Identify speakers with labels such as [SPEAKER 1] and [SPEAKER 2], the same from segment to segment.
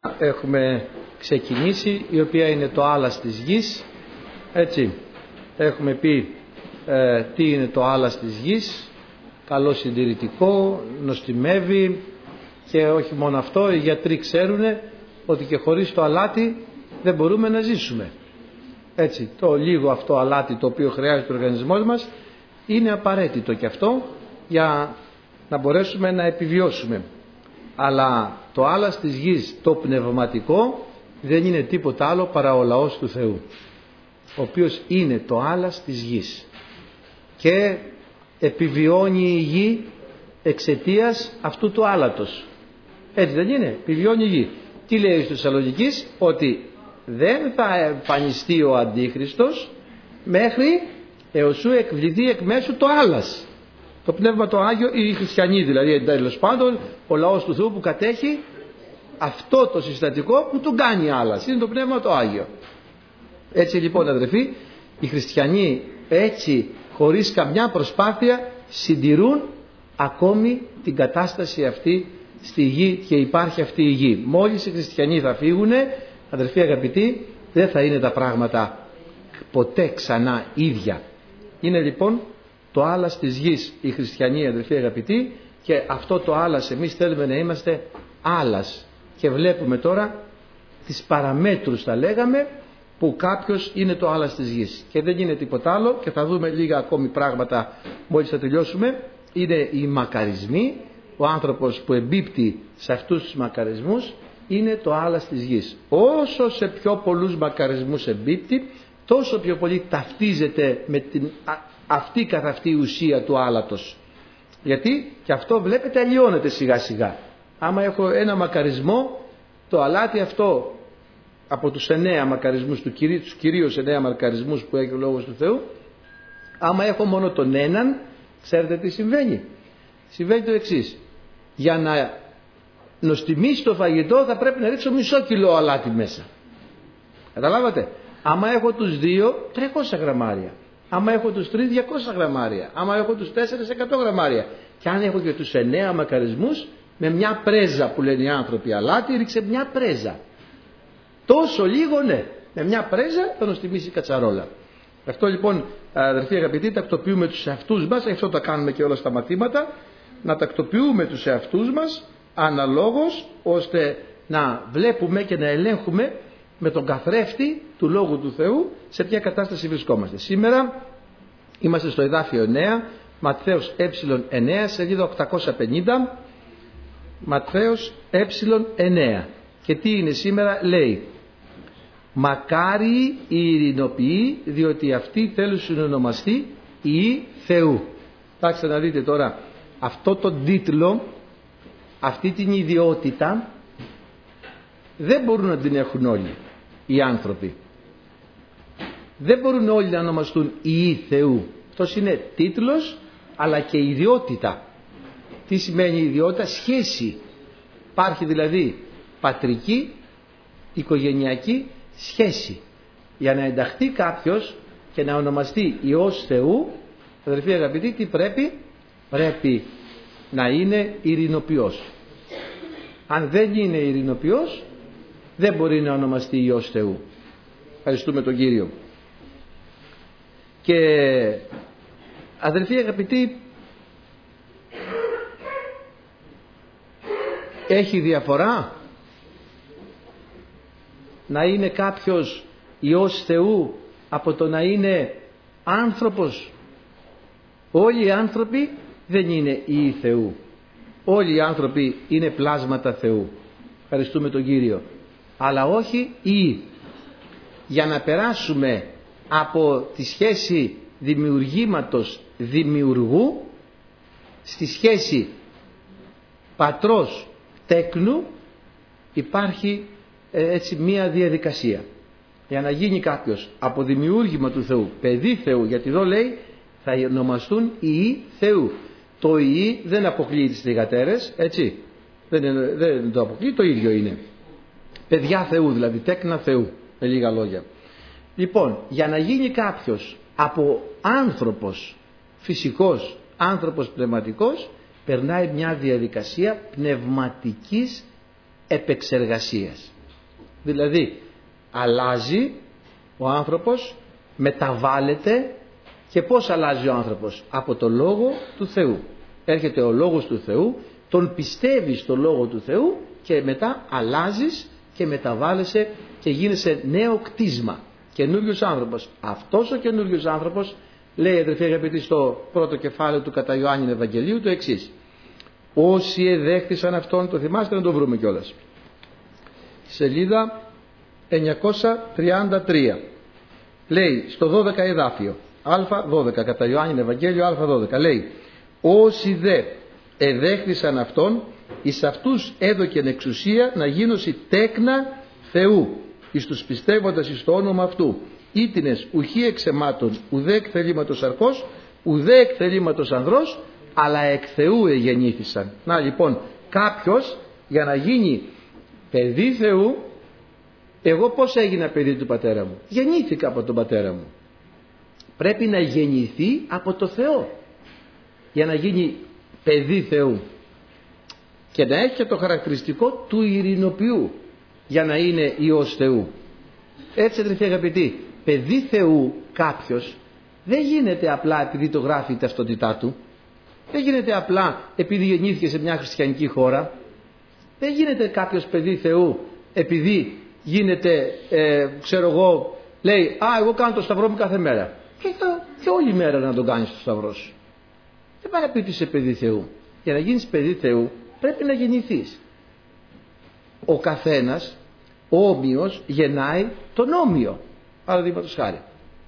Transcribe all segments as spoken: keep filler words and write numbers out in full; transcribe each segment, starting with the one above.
[SPEAKER 1] Έχουμε ξεκινήσει, η οποία είναι το άλας της γης. Έτσι, έχουμε πει ε, τι είναι το άλας της γης. Καλό συντηρητικό, νοστιμεύει, και όχι μόνο αυτό, οι γιατροί ξέρουν ότι και χωρίς το αλάτι δεν μπορούμε να ζήσουμε. Έτσι, το λίγο αυτό αλάτι το οποίο χρειάζεται ο οργανισμός μας είναι απαραίτητο και αυτό για να μπορέσουμε να επιβιώσουμε. Αλλά το άλας της γης, το πνευματικό, δεν είναι τίποτα άλλο παρά ο λαός του Θεού, ο οποίος είναι το άλας της γης και επιβιώνει η γη εξαιτίας αυτού του άλατος. Έτσι δεν είναι? Επιβιώνει η γη. Τι λέει στους Θεσσαλονικείς? Ότι δεν θα εμφανιστεί ο Αντίχριστος μέχρι εωσού εκβληθεί εκ μέσου το άλας. Το Πνεύμα το Άγιο, οι χριστιανοί δηλαδή, τέλος πάντων, ο λαός του Θεού που κατέχει αυτό το συστατικό που τον κάνει άλας. Είναι το Πνεύμα το Άγιο. Έτσι λοιπόν, αδερφοί, οι χριστιανοί έτσι χωρίς καμιά προσπάθεια συντηρούν ακόμη την κατάσταση αυτή στη γη, και υπάρχει αυτή η γη. Μόλις οι χριστιανοί θα φύγουν, αδερφοί αγαπητοί, δεν θα είναι τα πράγματα ποτέ ξανά ίδια. Είναι λοιπόν το άλας της γης οι χριστιανοί, αδερφοί αγαπητοί, και αυτό το άλας εμείς θέλουμε να είμαστε άλας. Και βλέπουμε τώρα τις παραμέτρους, θα λέγαμε, που κάποιος είναι το άλας της γης και δεν είναι τίποτα άλλο, και θα δούμε λίγα ακόμη πράγματα μόλις θα τελειώσουμε. Είναι οι μακαρισμοί. Ο άνθρωπος που εμπίπτει σε αυτούς τους μακαρισμούς είναι το άλας της γης. Όσο σε πιο πολλούς μακαρισμούς εμπίπτει, τόσο πιο πολύ ταυτίζεται με την αυτή καθ' αυτή η ουσία του άλατος. Γιατί και αυτό βλέπετε αλλοιώνεται σιγά σιγά. Άμα έχω ένα μακαρισμό, το αλάτι αυτό από τους εννέα μακαρισμούς του κυρίου, τους κυρίως εννέα μακαρισμούς που έχει ο Λόγος του Θεού, άμα έχω μόνο τον έναν, ξέρετε τι συμβαίνει? Συμβαίνει το εξής: για να νοστιμήσει το φαγητό θα πρέπει να ρίξω μισό κιλό αλάτι μέσα. Καταλάβατε? Άμα έχω τους δύο, τριακόσια γραμμάρια. Άμα έχω τους τρεις, διακόσια γραμμάρια. Άμα έχω τους τέσσερις, εκατό γραμμάρια. Και αν έχω και τους εννέα μακαρισμούς, με μια πρέζα που λένε οι άνθρωποι αλάτι, ρίξε μια πρέζα. Τόσο λίγο, ναι. Με μια πρέζα θα νοστιμήσει η κατσαρόλα. Αυτό λοιπόν, αδερφοί αγαπητοί, τακτοποιούμε τους εαυτούς μας, αυτό τα κάνουμε και όλα στα μαθήματα, να τακτοποιούμε τους εαυτούς μας αναλόγως, ώστε να βλέπουμε και να ελέγχουμε με τον καθρέφτη του Λόγου του Θεού σε ποια κατάσταση βρισκόμαστε. Σήμερα είμαστε στο εδάφιο εννέα, Ματθαίος ε εννέα, σελίδα οκτακόσια πενήντα. Ματθαίος ε εννέα. Και τι είναι σήμερα? Λέει: μακάρι οι ειρηνοποιοί, διότι αυτοί θέλουν συνονομαστεί οι Θεού. Κοιτάξτε να δείτε τώρα, αυτό το τίτλο, αυτή την ιδιότητα δεν μπορούν να την έχουν όλοι οι άνθρωποι. Δεν μπορούν όλοι να ονομαστούν οι Θεού. Αυτός είναι τίτλος, αλλά και ιδιότητα. Τι σημαίνει ιδιότητα? Σχέση. Υπάρχει δηλαδή πατρική, οικογενειακή σχέση. Για να ενταχθεί κάποιος και να ονομαστεί Υιός Θεού, αδελφοί αγαπητοί, τι πρέπει? Πρέπει να είναι ειρηνοποιός. Αν δεν είναι ειρηνοποιός, δεν μπορεί να ονομαστεί Υιός Θεού. Ευχαριστούμε τον Κύριο. Και αδελφοί αγαπητοί, έχει διαφορά να είναι κάποιος Υιός Θεού από το να είναι άνθρωπος? Όλοι οι άνθρωποι δεν είναι Υιοί Θεού. Όλοι οι άνθρωποι είναι πλάσματα Θεού. Ευχαριστούμε τον Κύριο. Αλλά όχι Υιοί. Για να περάσουμε από τη σχέση δημιουργήματος δημιουργού στη σχέση πατρός τέκνου, υπάρχει έτσι μία διαδικασία. Για να γίνει κάποιος από δημιούργημα του Θεού παιδί Θεού, γιατί εδώ λέει θα ονομαστούν Υιοί Θεού. Το Υιοί δεν αποκλείει τις θυγατέρες, έτσι, δεν, είναι, δεν το αποκλείει, το ίδιο είναι. Παιδιά Θεού, δηλαδή τέκνα Θεού, με λίγα λόγια. Λοιπόν, για να γίνει κάποιος από άνθρωπος φυσικός, άνθρωπος πνευματικός, περνάει μια διαδικασία πνευματικής επεξεργασίας. Δηλαδή αλλάζει ο άνθρωπος, μεταβάλλεται. Και πώς αλλάζει ο άνθρωπος? Από το Λόγο του Θεού. Έρχεται ο Λόγος του Θεού, τον πιστεύεις στο Λόγο του Θεού και μετά αλλάζεις και μεταβάλλεσαι και γίνεσαι νέο κτίσμα, καινούριος άνθρωπος. Αυτός ο καινούριος άνθρωπος, λέει αδερφοί αγαπητοί στο πρώτο κεφάλαιο του κατά Ιωάννην Ευαγγελίου το εξής: όσοι εδέχθησαν αυτόν, το θυμάστε να το βρούμε κιόλας, σελίδα εννιακόσια τριάντα τρία, λέει στο δώδεκα εδάφιο, Α δώδεκα, κατά Ιωάννην Ευαγγέλιο Α δώδεκα, λέει: όσοι δε εδέχθησαν αυτόν, εις αυτούς έδωκεν εξουσία να γίνωσι τέκνα Θεού, εις τους πιστεύοντας εις το όνομα αυτού, ήτινες ουχή εξαιμάτων, ουδέ εκ θελήματος σαρκός, ουδέ εκ θελήματος ανδρός, αλλά εκ Θεού εγεννήθησαν. Να λοιπόν, κάποιος για να γίνει παιδί Θεού, εγώ πώς έγινα παιδί του πατέρα μου? Γεννήθηκα από τον πατέρα μου. Πρέπει να γεννηθεί από το Θεό για να γίνει παιδί Θεού και να έχει και το χαρακτηριστικό του ειρηνοποιού για να είναι Υιός Θεού. Έτσι αδελφοί αγαπητοί, παιδί Θεού κάποιος δεν γίνεται απλά επειδή το γράφει η ταυτότητά του, δεν γίνεται απλά επειδή γεννήθηκε σε μια χριστιανική χώρα, δεν γίνεται κάποιος παιδί Θεού επειδή γίνεται ε, ξέρω εγώ, λέει α εγώ κάνω το σταυρό μου κάθε μέρα και, το, και όλη μέρα να τον κάνεις το σταυρό σου. Δεν πάει να πει ότι είσαι παιδί Θεού. Για να γίνεις παιδί Θεού πρέπει να γεννηθείς. Ο καθένας όμοιος γεννάει τον όμοιο. Παραδείγματος χάρη,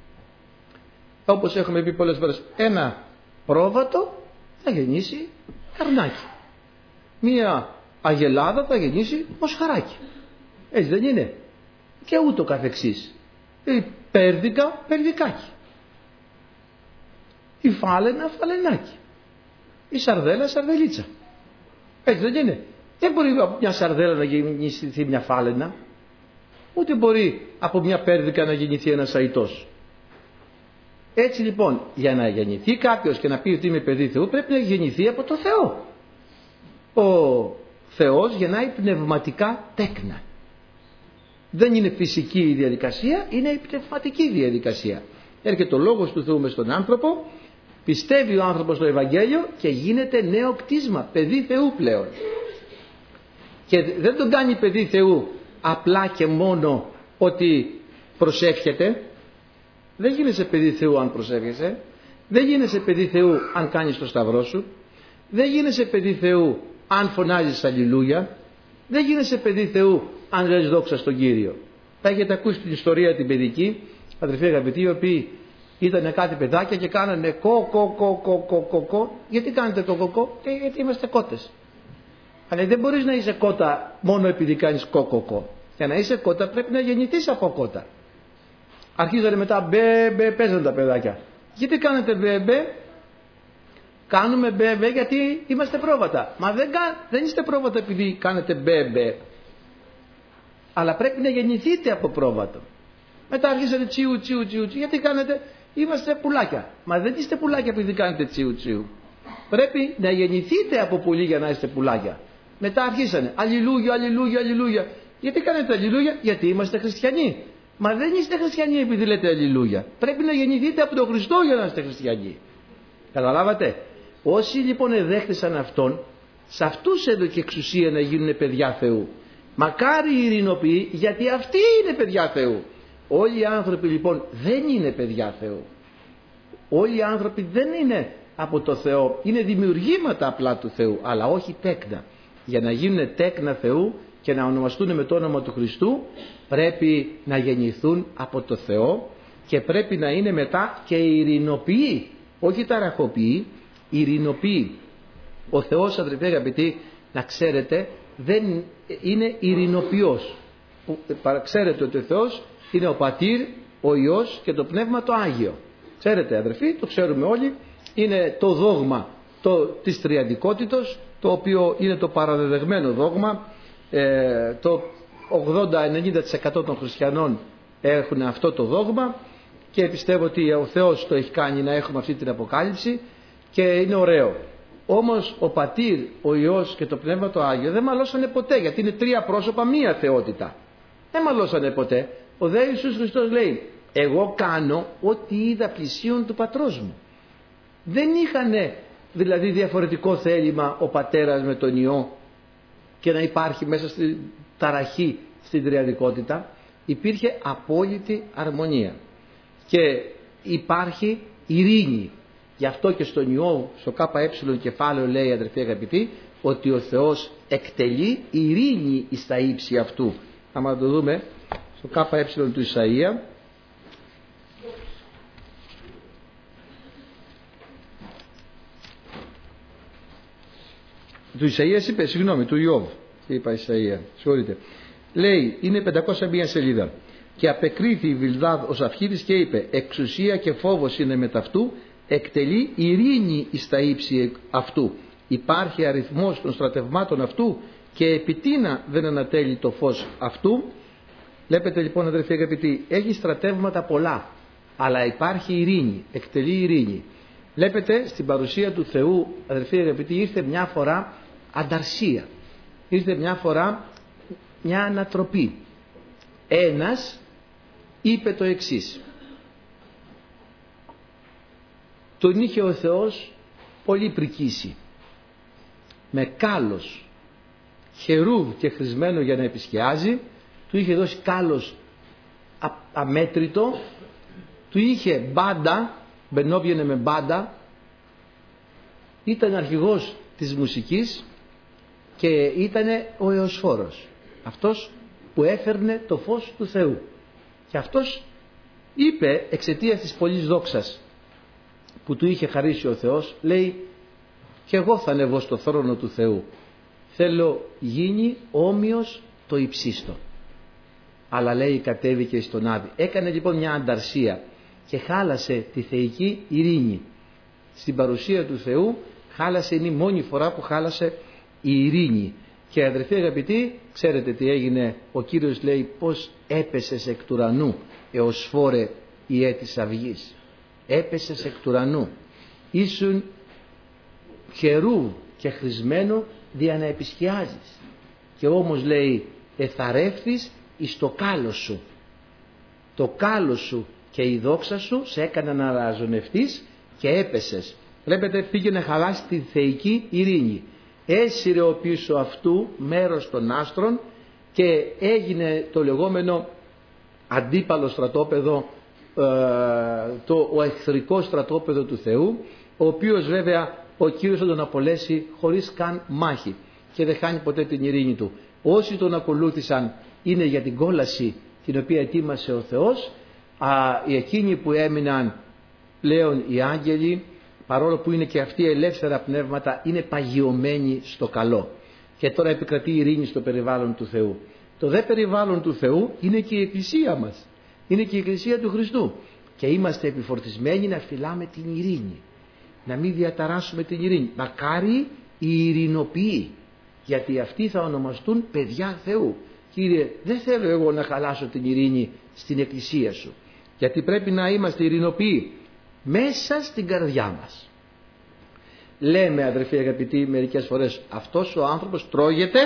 [SPEAKER 1] όπως έχουμε πει πολλές φορές, ένα πρόβατο θα γεννήσει καρνάκι, μία αγελάδα θα γεννήσει μοσχαράκι. Έτσι δεν είναι? Και ούτω καθεξής. Η πέρδικα περδικάκι, η φάλαινα φαλενάκι, η σαρδέλα σαρδελίτσα. Έτσι δεν είναι? Δεν μπορεί από μια σαρδέλα να γεννηθεί μια φάλαινα, ούτε μπορεί από μια πέρδικα να γεννηθεί ένας αητός. Έτσι λοιπόν, για να γεννηθεί κάποιος και να πει ότι είμαι παιδί Θεού, πρέπει να γεννηθεί από το Θεό. Ο Θεός γεννάει πνευματικά τέκνα. Δεν είναι φυσική η διαδικασία, είναι η πνευματική διαδικασία. Έρχεται ο Λόγος του Θεού μες στον άνθρωπο, πιστεύει ο άνθρωπος στο Ευαγγέλιο και γίνεται νέο κτίσμα, παιδί Θεού πλέον. Και δεν τον κάνει παιδί Θεού απλά και μόνο ότι προσεύχεται. Δεν γίνεσαι παιδί Θεού αν προσεύχεσαι. Δεν γίνεσαι παιδί Θεού αν κάνεις το σταυρό σου. Δεν γίνεσαι παιδί Θεού αν φωνάζεις αλληλούια. Δεν γίνεσαι παιδί Θεού αν λες δόξα στον Κύριο. Θα έχετε ακούσει την ιστορία την παιδική, αδερφοί αγαπητοί, οι οποίοι ήταν κάτι παιδάκια και κάνανε κο κο κο κο κο κο κο. Γιατί κάνετε κο κο κο? Γιατί είμαστε κότες. Αλλά δεν μπορείς να είσαι κότα μόνο επειδή κάνεις κο κο κο. Για να είσαι κότα πρέπει να γεννηθείς από κότα. Αρχίζανε μετά μπε μπε, παίζανε τα παιδάκια. Γιατί κάνετε μπε μπε? Κάνουμε μπε μπε γιατί είμαστε πρόβατα. Μα δεν, δεν είστε πρόβατα επειδή κάνετε μπε μπε. Αλλά πρέπει να γεννηθείτε από πρόβατο. Μετά αρχίσατε τσιου τσιου τσιου τσιου. Γιατί κάνετε? Είμαστε πουλάκια. Μα δεν είστε πουλάκια επειδή κάνετε τσιου τσιου. Πρέπει να γεννηθείτε από πουλί για να είστε πουλάκια. Μετά αρχίσανε αλληλούια, αλληλούια, αλληλούια. Γιατί κάνετε αλληλούια? Γιατί είμαστε χριστιανοί. Μα δεν είστε χριστιανοί επειδή λέτε αλληλούια. Πρέπει να γεννηθείτε από τον Χριστό για να είστε χριστιανοί. Καταλάβατε? Όσοι λοιπόν εδέχτησαν αυτόν, σε αυτούς έδωκε εξουσία να γίνουν παιδιά Θεού. Μακάρι οι ειρηνοποιοί, γιατί αυτοί είναι παιδιά Θεού. Όλοι οι άνθρωποι λοιπόν δεν είναι παιδιά Θεού. Όλοι οι άνθρωποι δεν είναι από το Θεό. Είναι δημιουργήματα απλά του Θεού, αλλά όχι τέκνα. Για να γίνουν τέκνα Θεού και να ονομαστούν με το όνομα του Χριστού, πρέπει να γεννηθούν από το Θεό και πρέπει να είναι μετά και ειρηνοποιοί, όχι ταραχοποιοί, ειρηνοποιοί. Ο Θεός, αδελφοί αγαπητοί, να ξέρετε, δεν είναι ειρηνοποιός. Ξέρετε ότι ο Θεός είναι ο Πατήρ, ο Υιός και το Πνεύμα το Άγιο. Ξέρετε αδελφοί, το ξέρουμε όλοι, είναι το δόγμα το, της τριαντικότητος, το οποίο είναι το παραδεδεγμένο δόγμα. Ε, το ογδόντα με ενενήντα τοις εκατό των χριστιανών έχουν αυτό το δόγμα και πιστεύω ότι ο Θεός το έχει κάνει να έχουμε αυτή την αποκάλυψη και είναι ωραίο. Όμως ο Πατήρ, ο Υιός και το Πνεύμα το Άγιο δεν μαλώσανε ποτέ, γιατί είναι τρία πρόσωπα μία θεότητα. δεν μαλώσανε ποτέ. Ο δε Ιησούς Χριστός λέει, εγώ κάνω ό,τι είδα πλησίον του πατρός μου. Δεν είχαν δηλαδή διαφορετικό θέλημα ο πατέρας με τον Υιό και να υπάρχει μέσα στη ταραχή στην τριαδικότητα. Υπήρχε απόλυτη αρμονία και υπάρχει ειρήνη. Γι' αυτό και στον Υιό, στο ΚΕ κεφάλαιο λέει, αδερφοί αγαπητοί, ότι ο Θεός εκτελεί ειρήνη εις τα ύψη αυτού. Άμα το δούμε στο ΚΕ του Ισαΐα, του Ισαΐας είπε, συγγνώμη, του Ιώβ, τι είπα Ισαΐα, συγχωρείτε. Λέει, είναι πεντακόσια μία σελίδα. Και απεκρίθη η Βιλδάδ ως αυχήτης και είπε, εξουσία και φόβος είναι μετ' αυτού, εκτελεί ειρήνη εις τα ύψη αυτού. Υπάρχει αριθμός των στρατευμάτων αυτού και επιτίνα δεν ανατέλει το φως αυτού. Βλέπετε λοιπόν, αδερφοί αγαπητοί, έχει στρατεύματα πολλά, αλλά υπάρχει ειρήνη, εκτελεί ειρήνη. Βλέπετε στην παρουσία του Θεού, αδερφοί αγαπητοί, ήρθε μια φορά ανταρσία, ήρθε μια φορά μια ανατροπή. Ένας είπε το εξής, τον είχε ο Θεός πολύ πρικήσει, με κάλος χερούβ και χρησμένο για να επισκιάζει, του είχε δώσει κάλος α, αμέτρητο, του είχε μπάντα, μπαινόβγαινε με μπάντα, ήταν αρχηγός της μουσικής και ήταν ο Εωσφόρος, αυτός που έφερνε το φως του Θεού. Και αυτός είπε, εξαιτίας της πολλής δόξας που του είχε χαρίσει ο Θεός, λέει, και εγώ θα ανεβώ στο θρόνο του Θεού, θέλω γίνει όμοιος το υψίστο. Αλλά λέει, κατέβηκε στον Άδη. Έκανε λοιπόν μια ανταρσία και χάλασε τη θεϊκή ειρήνη. Στην παρουσία του Θεού χάλασε, είναι η μόνη φορά που χάλασε η ειρήνη. Και αδερφοί αγαπητοί, ξέρετε τι έγινε, ο Κύριος λέει, πως έπεσες εκ του ουρανού, εωσφόρε ιέ της αυγής. Έπεσες εκ του ουρανού, ήσουν χερού και χρησμένο δια να επισκιάζεις. Και όμως λέει, εθαρεύθης εις το κάλος σου. Το κάλος σου και η δόξα σου σε έκανε να αναζωνευτείς και έπεσες. Βλέπετε, πήγε να χαλάσει τη θεϊκή ειρήνη. Έσυρε ο πίσω αυτού μέρος των άστρων και έγινε το λεγόμενο αντίπαλο στρατόπεδο, ε, το, ο εχθρικό στρατόπεδο του Θεού, ο οποίος βέβαια ο Κύριος θα τον απολέσει χωρίς καν μάχη και δεν χάνει ποτέ την ειρήνη του. Όσοι τον ακολούθησαν είναι για την κόλαση την οποία ετοίμασε ο Θεός. Α, οι εκείνοι που έμειναν, πλέον οι άγγελοι, παρόλο που είναι και αυτοί ελεύθερα πνεύματα, είναι παγιωμένοι στο καλό. Και τώρα επικρατεί η ειρήνη στο περιβάλλον του Θεού. Το δε περιβάλλον του Θεού είναι και η Εκκλησία μας. Είναι και η Εκκλησία του Χριστού. Και είμαστε επιφορτισμένοι να φυλάμε την ειρήνη. Να μην διαταράσσουμε την ειρήνη. Μακάρι οι ειρηνοποιοί, γιατί αυτοί θα ονομαστούν παιδιά Θεού. Κύριε, δεν θέλω εγώ να χαλάσω την ειρήνη στην Εκκλησία σου. Γιατί πρέπει να είμαστε ειρηνοποιοί μέσα στην καρδιά μας. Λέμε, αδερφοί αγαπητοί, μερικές φορές, αυτός ο άνθρωπος τρώγεται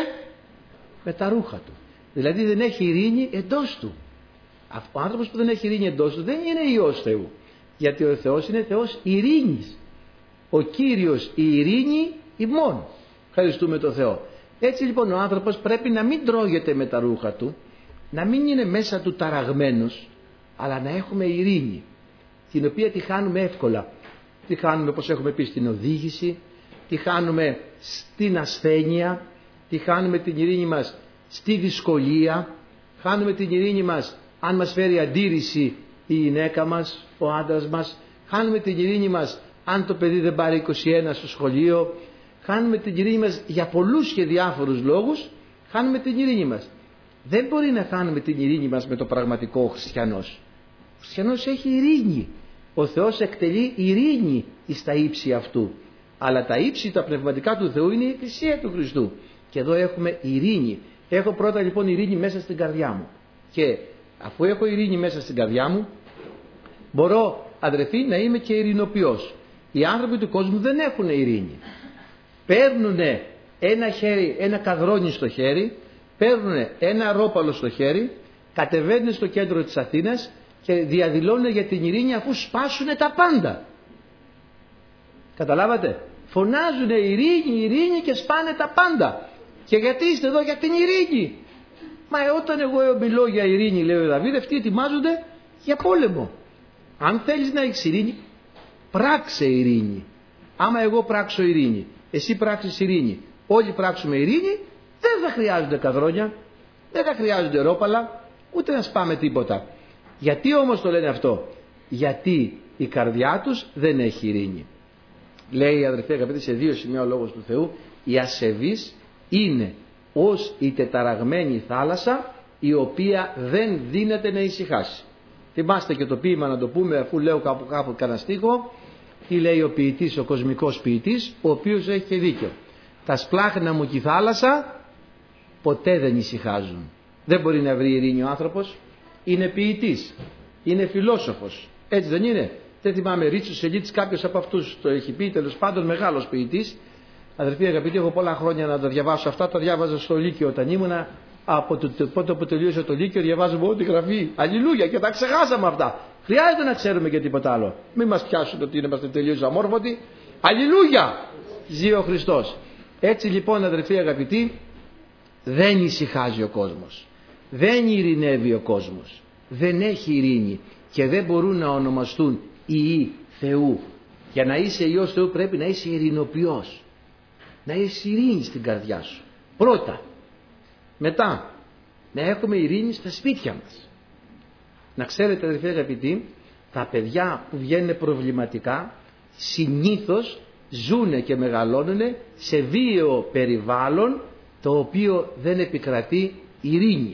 [SPEAKER 1] με τα ρούχα του. Δηλαδή δεν έχει ειρήνη εντός του. Ο άνθρωπος που δεν έχει ειρήνη εντός του δεν είναι Υιός Θεού. Γιατί ο Θεός είναι Θεός ειρήνης. Ο Κύριος η ειρήνη ημών. Ευχαριστούμε τον Θεό. Έτσι λοιπόν ο άνθρωπος πρέπει να μην τρώγεται με τα ρούχα του, να μην είναι μέσα του ταραγμένος, αλλά να έχουμε ειρήνη, την οποία τη χάνουμε εύκολα. Τη χάνουμε, όπως έχουμε πει, στην οδήγηση, τη χάνουμε στην ασθένεια, τη χάνουμε την ειρήνη μας στη δυσκολία, χάνουμε την ειρήνη μας αν μας φέρει αντίρρηση η γυναίκα μας, ο άντρας μας, χάνουμε την ειρήνη μας αν το παιδί δεν πάρει είκοσι ένα στο σχολείο, χάνουμε την ειρήνη μας για πολλούς και διάφορους λόγους, χάνουμε την ειρήνη μας. Δεν μπορεί να χάνουμε την ειρήνη μας με το πραγματικό χριστιανός. Ο χριστιανός έχει ειρήνη. Ο Θεός εκτελεί ειρήνη στα ύψη αυτού. Αλλά τα ύψη τα πνευματικά του Θεού είναι η Εκκλησία του Χριστού. Και εδώ έχουμε ειρήνη. Έχω πρώτα λοιπόν ειρήνη μέσα στην καρδιά μου. Και αφού έχω ειρήνη μέσα στην καρδιά μου, μπορώ, αδερφοί, να είμαι και ειρηνοποιός. Οι άνθρωποι του κόσμου δεν έχουν ειρήνη. Παίρνουν ένα χέρι, ένα καδρόνι στο χέρι, παίρνουν ένα ρόπαλο στο χέρι κατεβαίνουν στο κέντρο της Αθήνας και διαδηλώνουν για την ειρήνη αφού σπάσουν τα πάντα. Καταλάβατε? Φωνάζουν ειρήνη, ειρήνη και σπάνε τα πάντα. Και γιατί είστε εδώ? Για την ειρήνη. Μα όταν εγώ μιλώ για ειρήνη, λέει ο Δαβίδ, αυτοί ετοιμάζονται για πόλεμο. Αν θέλεις να έχεις ειρήνη, πράξε ειρήνη. Άμα εγώ πράξω ειρήνη, εσύ πράξεις ειρήνη, όλοι πράξουμε ειρήνη, δεν θα χρειάζονται καδρόνια, δεν θα χρειάζονται ρόπαλα, ούτε να σπάμε τίποτα. Γιατί όμως το λένε αυτό? Γιατί η καρδιά τους δεν έχει ειρήνη. Λέει, αδερφοί αγαπητοί, σε δύο σημεία ο Λόγος του Θεού, οι ασεβείς είναι ως η τεταραγμένη θάλασσα, η οποία δεν δύναται να ησυχάσει. Θυμάστε και το ποίημα, να το πούμε, αφού λέω κάπου κάπου κανένα στίχο, τι λέει ο ποιητής, ο κοσμικός ποιητής, ο οποίος έχει και δίκιο. Τα σπλάχνα μου και η θάλασσα ποτέ δεν ησυχάζουν. Δεν μπορεί να βρει ειρήνη ο άνθρωπος. Είναι ποιητής, είναι φιλόσοφος, έτσι δεν είναι? Δεν θυμάμαι, Ρίτσος Σελίτης, κάποιος από αυτούς το έχει πει, τέλος πάντων μεγάλος ποιητής. Αδερφοί αγαπητοί, έχω πολλά χρόνια να τα διαβάσω αυτά, τα διάβαζα στο Λύκειο όταν ήμουνα. Από το πότε που τελείωσε το Λύκειο διαβάζουμε ό,τι γραφή. Αλληλούια, και τα ξεχάσαμε αυτά. Χρειάζεται να ξέρουμε και τίποτα άλλο. Μην μας πιάσουν ότι είμαστε τελείως αμόρφωτοι. Αλληλούια! Ζει ο Χριστός. Έτσι λοιπόν, αδερφοί αγαπητοί, δεν ησυχάζει ο κόσμος. Δεν ειρηνεύει ο κόσμος. Δεν έχει ειρήνη και δεν μπορούν να ονομαστούν ιοί Θεού. Για να είσαι Υιός Θεού πρέπει να είσαι ειρηνοποιός. Να είσαι ειρήνη στην καρδιά σου. Πρώτα. Μετά, να έχουμε ειρήνη στα σπίτια μας. Να ξέρετε, αδερφοί αγαπητοί, τα παιδιά που βγαίνουν προβληματικά συνήθως ζουνε και μεγαλώνουν σε βίαιο περιβάλλον, το οποίο δεν επικρατεί ειρήνη.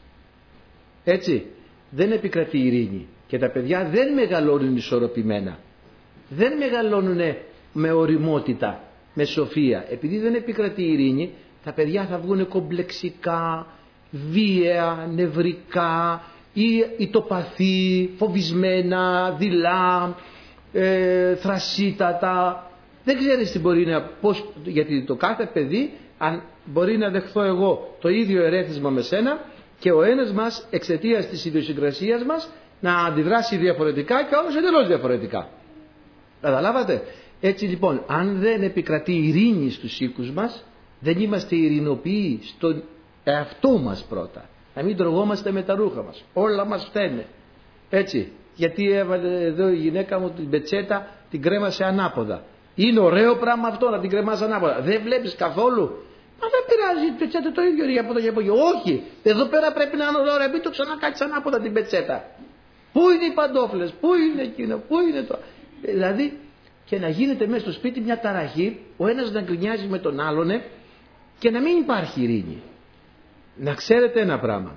[SPEAKER 1] Έτσι, δεν επικρατεί ειρήνη και τα παιδιά δεν μεγαλώνουν ισορροπημένα. Δεν μεγαλώνουν με ωριμότητα, με σοφία. Επειδή δεν επικρατεί ειρήνη, τα παιδιά θα βγουν κομπλεξικά, βίαια, νευρικά ή ητοπαθή, φοβισμένα, δειλά, ε, θρασίτατα. Δεν ξέρεις τι μπορεί να, πώς, γιατί το κάθε παιδί, αν μπορεί να δεχθώ εγώ το ίδιο ερέθισμα με σένα και ο ένας μας εξαιτίας της ιδιοσυγκρασίας μας να αντιδράσει διαφορετικά και όμως εντελώς διαφορετικά. Καταλάβατε? Έτσι λοιπόν, αν δεν επικρατεί ειρήνη στους οίκους μας, δεν είμαστε ειρηνοποιοί στον εαυτό μας πρώτα. Να μην τρογόμαστε με τα ρούχα μας. Όλα μας φταίνε. Έτσι. Γιατί έβαλε εδώ η γυναίκα μου την πετσέτα, την κρέμασε ανάποδα. Είναι ωραίο πράγμα αυτό να την κρεμάς ανάποδα. Δεν βλέπεις καθόλου? Μα δεν πειράζει, η πετσέτα το ίδιο για από εδώ και από εκεί. Όχι. Εδώ πέρα πρέπει να είναι ωραία. Μην το ξανακάτσεις ανάποδα την πετσέτα. Πού είναι οι παντόφλες, πού είναι εκείνο, πού είναι το. Δηλαδή, και να γίνεται μέσα στο σπίτι μια ταραχή, ο ένας να γκρινιάζει με τον άλλον και να μην υπάρχει ειρήνη. Να ξέρετε ένα πράγμα.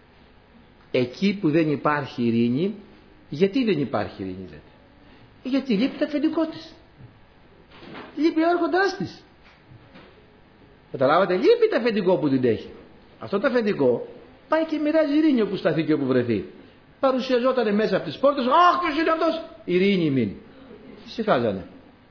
[SPEAKER 1] Εκεί που δεν υπάρχει ειρήνη, γιατί δεν υπάρχει ειρήνη, λέτε? Γιατί λείπει το αφεντικό της. Λείπει ο άρχοντάς της. Καταλάβατε? Λείπει το αφεντικό που την έχει. Αυτό το αφεντικό πάει και μοιράζει ειρήνη όπου σταθεί και όπου βρεθεί. Παρουσιαζόταν μέσα από τις πόρτες. Αχ, ποιος είναι αυτός? Ειρήνη μην. Ησυχάζανε.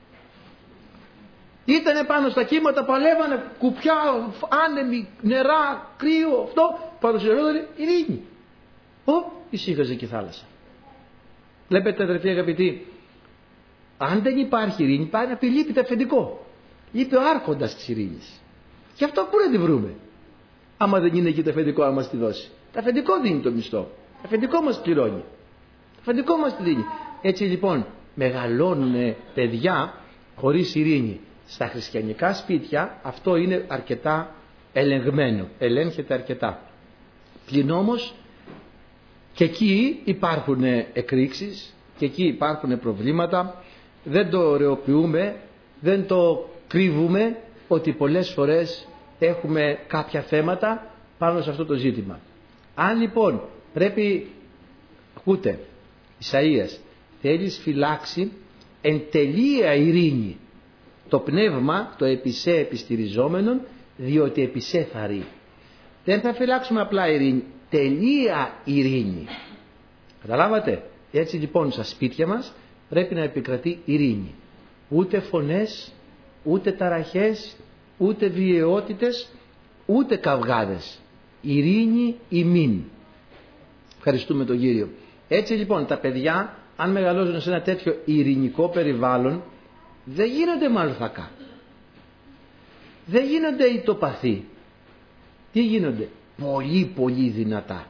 [SPEAKER 1] Ήτανε πάνω στα κύματα, παλεύανε, κουπιά, άνεμοι, νερά, κρύο, αυτό. Παρουσιαζόταν ειρήνη. Ω, ησύχαζε και η θάλασσα. Βλέπετε, αδερφοί αγαπητοί, αν δεν υπάρχει ειρήνη, πάει να πει λείπει το αφεντικό. Λείπει ο άρχοντας της ειρήνης. Και αυτό πού να τη βρούμε? Άμα δεν είναι και το αφεντικό να μας τη δώσει. Το αφεντικό δίνει το μισθό. Το αφεντικό μας πληρώνει. Το αφεντικό μας τη δίνει. Έτσι λοιπόν, μεγαλώνουν παιδιά χωρίς ειρήνη. Στα χριστιανικά σπίτια αυτό είναι αρκετά ελεγμένο. Ελέγχεται αρκετά. Πλην όμως και εκεί υπάρχουν εκρήξεις και εκεί υπάρχουν προβλήματα. Δεν το ωρεοποιούμε, δεν το κρύβουμε ότι πολλές φορές έχουμε κάποια θέματα πάνω σε αυτό το ζήτημα. Αν λοιπόν πρέπει, ακούτε, Ισαΐας, θέλεις φυλάξει εν τελεία ειρήνη το πνεύμα, το επισέ επιστηριζόμενον, διότι επισέ θα ρει. Δεν θα φυλάξουμε απλά ειρήνη, τελεία ειρήνη. Καταλάβατε? Έτσι λοιπόν στα σπίτια μας πρέπει να επικρατεί ειρήνη. Ούτε φωνές, ούτε ταραχές, ούτε βιαιότητες, ούτε καυγάδες. Ειρήνη ημίν. Ευχαριστούμε τον Κύριο. Έτσι λοιπόν τα παιδιά, αν μεγαλώσουν σε ένα τέτοιο ειρηνικό περιβάλλον, δεν γίνονται μαλθακά. Δεν γίνονται ητοπαθοί. Τι γίνονται? Πολύ πολύ δυνατά.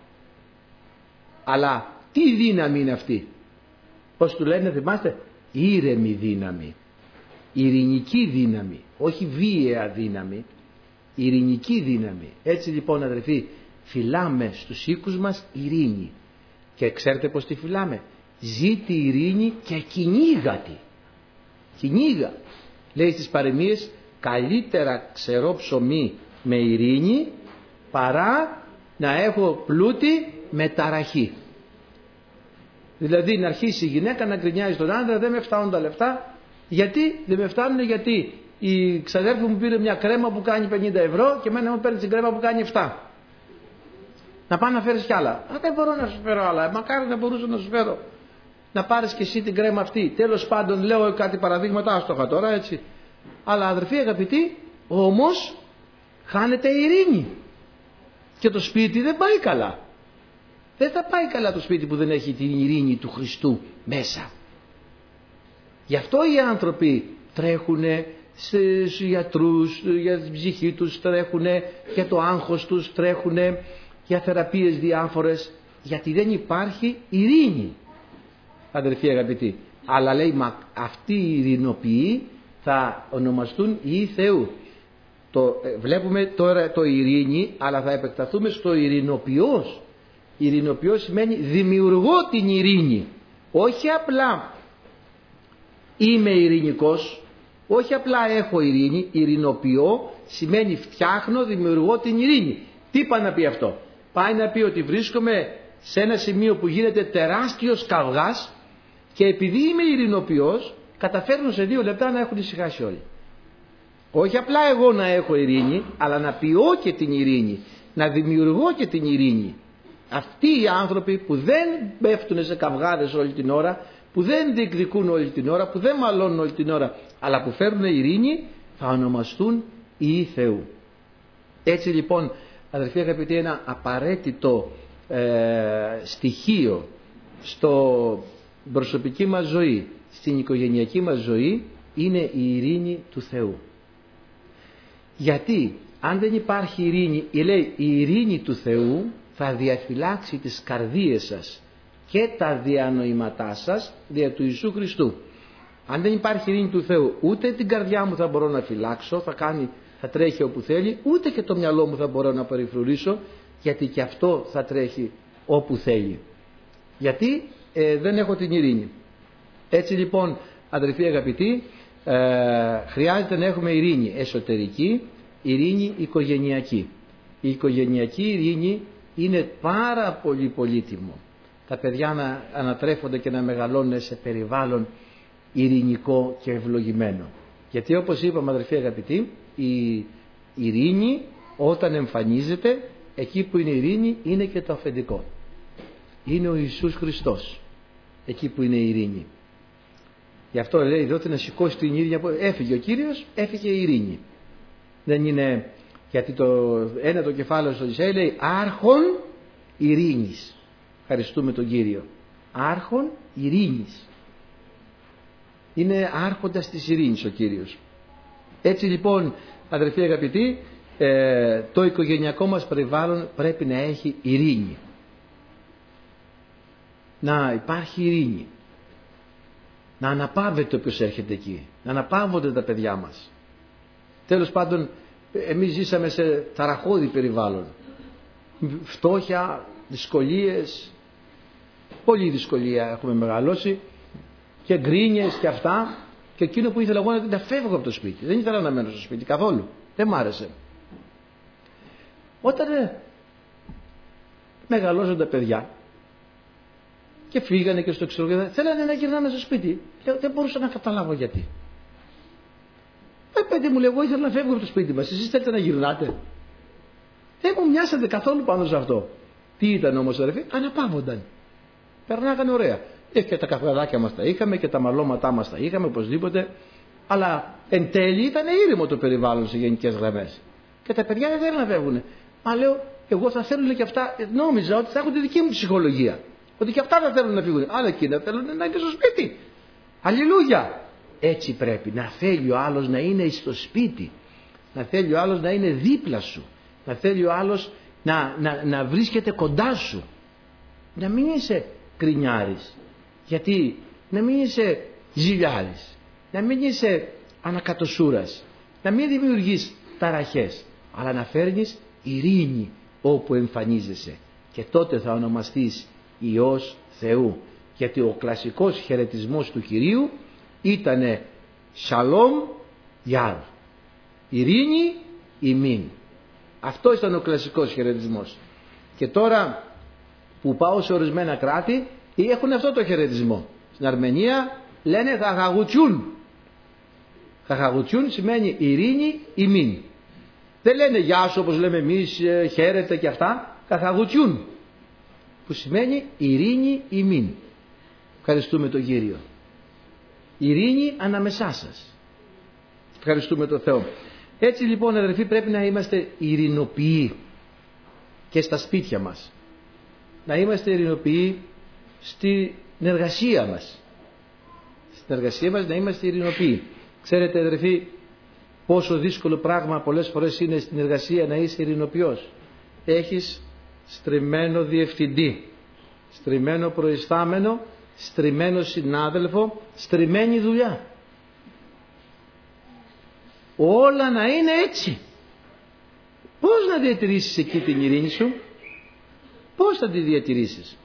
[SPEAKER 1] Αλλά τι δύναμη είναι αυτή? Πώς του λένε, θυμάστε? Ήρεμη δύναμη. Ειρηνική δύναμη. Όχι βίαια δύναμη. Ειρηνική δύναμη. Έτσι λοιπόν αδερφοί, φυλάμε στους οίκους μας ειρήνη. Και ξέρετε πως τη φυλάμε? Ζήτη ειρήνη και κυνήγατη. Κυνήγα. Λέει στις παροιμίες, καλύτερα ξερό ψωμί με ειρήνη παρά να έχω πλούτη με ταραχή. Δηλαδή να αρχίσει η γυναίκα να γκρινιάζει τον άντρα, δεν με φτάνουν τα λεφτά. Γιατί δεν με φτάνουν? Γιατί η ξαδέρφη μου πήρε μια κρέμα που κάνει πενήντα ευρώ και εμένα μου παίρνει την κρέμα που κάνει επτά. Να πάω να φέρεις κι άλλα. Α, δεν μπορώ να σου φέρω άλλα. Μακάρι να μπορούσα να σου φέρω. Να πάρεις και εσύ την κρέμα αυτή. Τέλος πάντων, λέω κάτι παραδείγματα άστοχα τώρα, έτσι. Αλλά αδερφοί αγαπητοί, όμως χάνεται η ειρήνη. Και το σπίτι δεν πάει καλά. Δεν θα πάει καλά το σπίτι που δεν έχει την ειρήνη του Χριστού μέσα. Γι' αυτό οι άνθρωποι τρέχουν στους γιατρούς για την ψυχή τους, τρέχουν για το άγχος τους, τρέχουν για θεραπείες διάφορες, γιατί δεν υπάρχει ειρήνη, αδερφοί αγαπητοί. Αλλά λέει, μα αυτοί οι ειρηνοποιοί θα ονομαστούν ιοί Θεού. Το, βλέπουμε τώρα το ειρήνη, αλλά θα επεκταθούμε στο ειρηνοποιός. Ειρηνοποιός σημαίνει δημιουργώ την ειρήνη. Όχι απλά είμαι ειρηνικός, όχι απλά έχω ειρήνη. Ειρηνοποιώ σημαίνει φτιάχνω, δημιουργώ την ειρήνη. Τι πάει να πει αυτό? Πάει να πει ότι βρίσκομαι σε ένα σημείο που γίνεται τεράστιος καυγάς και επειδή είμαι ειρηνοποιός καταφέρνω σε δύο λεπτά να έχουν ησυχάσει όλοι. Όχι απλά εγώ να έχω ειρήνη, αλλά να ποιώ και την ειρήνη, να δημιουργώ και την ειρήνη. Αυτοί οι άνθρωποι που δεν πέφτουν σε καυγάδες όλη την ώρα, που δεν διεκδικούν όλη την ώρα, που δεν μαλώνουν όλη την ώρα, αλλά που φέρνουν ειρήνη, θα ονομαστούν ιοί Θεού. Έτσι λοιπόν, αδερφοί αγαπητοί, ένα απαραίτητο ε, στοιχείο στο προσωπική μας ζωή, στην οικογενειακή μας ζωή, είναι η ειρήνη του Θεού. Γιατί αν δεν υπάρχει ειρήνη, λέει η ειρήνη του Θεού θα διαφυλάξει τις καρδίες σας και τα διανοήματά σας δια του Ιησού Χριστού. Αν δεν υπάρχει ειρήνη του Θεού, ούτε την καρδιά μου θα μπορώ να φυλάξω, θα, κάνει, θα τρέχει όπου θέλει, ούτε και το μυαλό μου θα μπορώ να περιφρουρήσω, γιατί και αυτό θα τρέχει όπου θέλει. Γιατί ε, δεν έχω την ειρήνη. Έτσι λοιπόν, αδελφοί αγαπητοί, ε, χρειάζεται να έχουμε ειρήνη εσωτερική, ειρήνη οικογενειακή. Η οικογενειακή ειρήνη είναι πάρα πολύ πολύτιμο. Τα παιδιά να ανατρέφονται και να μεγαλώνουν σε περιβάλλον ειρηνικό και ευλογημένο. Γιατί όπως είπαμε, αδελφοί αγαπητοί, η ειρήνη όταν εμφανίζεται, εκεί που είναι ειρήνη είναι και το αφεντικό. Είναι ο Ιησούς Χριστός εκεί που είναι η ειρήνη. Γι' αυτό λέει δότε να σηκώσει την ειρήνη. Έφυγε ο Κύριος, έφυγε η ειρήνη. Δεν είναι, γιατί το ένα το κεφάλαιο στο Ισαΐ λέει άρχον ειρήνης. Ευχαριστούμε τον Κύριο. Άρχον ειρήνης. Είναι άρχοντας της ειρήνης ο Κύριος. Έτσι λοιπόν, αδελφοί αγαπητοί, ε, το οικογενειακό μας περιβάλλον πρέπει να έχει ειρήνη. Να υπάρχει ειρήνη. Να αναπαύεται όποιος έρχεται εκεί. Να αναπαύονται τα παιδιά μας. Τέλος πάντων, εμείς ζήσαμε σε ταραχώδη περιβάλλον. Φτώχεια, δυσκολίες, πολλή δυσκολία έχουμε μεγαλώσει και γκρίνιες και αυτά, και εκείνο που ήθελα εγώ να φεύγω από το σπίτι. Δεν ήθελα να μένω στο σπίτι καθόλου. Δεν μ' άρεσε. Όταν ε, μεγαλώσαν τα παιδιά και φύγανε και στο εξωτερικό, θέλανε να γυρνάνε στο σπίτι. Λέω, δεν μπορούσα να καταλάβω γιατί. Ε, παιδί μου, λέω, εγώ ήθελα να φεύγω από το σπίτι μας. Εσείς θέλετε να γυρνάτε. Δεν μου μοιάσατε καθόλου πάνω σε αυτό. Τι ήταν όμως, αδερφοί? Αναπαύονταν. Περνάγανε ωραία. Ε, και τα καφεδάκια μας τα είχαμε και τα μαλώματά μας τα είχαμε οπωσδήποτε. Αλλά εν τέλει ήταν ήρεμο το περιβάλλον σε γενικές γραμμές. Και τα παιδιά δεν θέλουν να φεύγουν. Μα λέω, εγώ θα θέλω και αυτά, νόμιζα ότι θα έχω τη δική μου ψυχολογία. Ότι και αυτά θα θέλουν να φύγουν. Αλλά εκείνα θέλουν να είναι στο σπίτι. Αλληλούια. Έτσι πρέπει να θέλει ο άλλος να είναι στο σπίτι. Να θέλει ο άλλος να είναι δίπλα σου. Να θέλει ο άλλος να, να, να βρίσκεται κοντά σου. Να μην είσαι κρινιάρης. Γιατί να μην είσαι ζηλιάρης. Να μην είσαι ανακατοσούρας. Να μην δημιουργείς ταραχές. Αλλά να φέρνεις ειρήνη όπου εμφανίζεσαι. Και τότε θα ονομαστείς Υιός Θεού. Γιατί ο κλασικός χαιρετισμός του Κυρίου ήτανε Σαλόμ Γιάρ. Ειρήνη ημίν. Αυτό ήταν ο κλασικός χαιρετισμός. Και τώρα που πάω σε ορισμένα κράτη έχουν αυτό το χαιρετισμό. Στην Αρμενία λένε Γαγαγουτσιούν. Γαγαγουτσιούν σημαίνει ειρήνη ημίν. Δεν λένε γεια σου όπως λέμε εμείς, χαίρετε και αυτά. Γαγαγουτσιούν, που σημαίνει ειρήνη ημίν. Ευχαριστούμε τον Κύριο. Ειρήνη ανάμεσά σας. Ευχαριστούμε τον Θεό. Έτσι λοιπόν αδερφοί πρέπει να είμαστε ειρηνοποιοί και στα σπίτια μας. Να είμαστε ειρηνοποιοί στην εργασία μας. Στην εργασία μας να είμαστε ειρηνοποιοί. Ξέρετε αδερφοί πόσο δύσκολο πράγμα πολλές φορές είναι στην εργασία να είσαι ειρηνοποιός. Έχεις στριμμένο διευθυντή, στριμμένο προϊστάμενο, στριμμένο συνάδελφο, στριμμένη δουλειά. Όλα να είναι έτσι. Πώς να διατηρήσεις εκεί την ειρήνη σου? Πώς θα τη διατηρήσεις?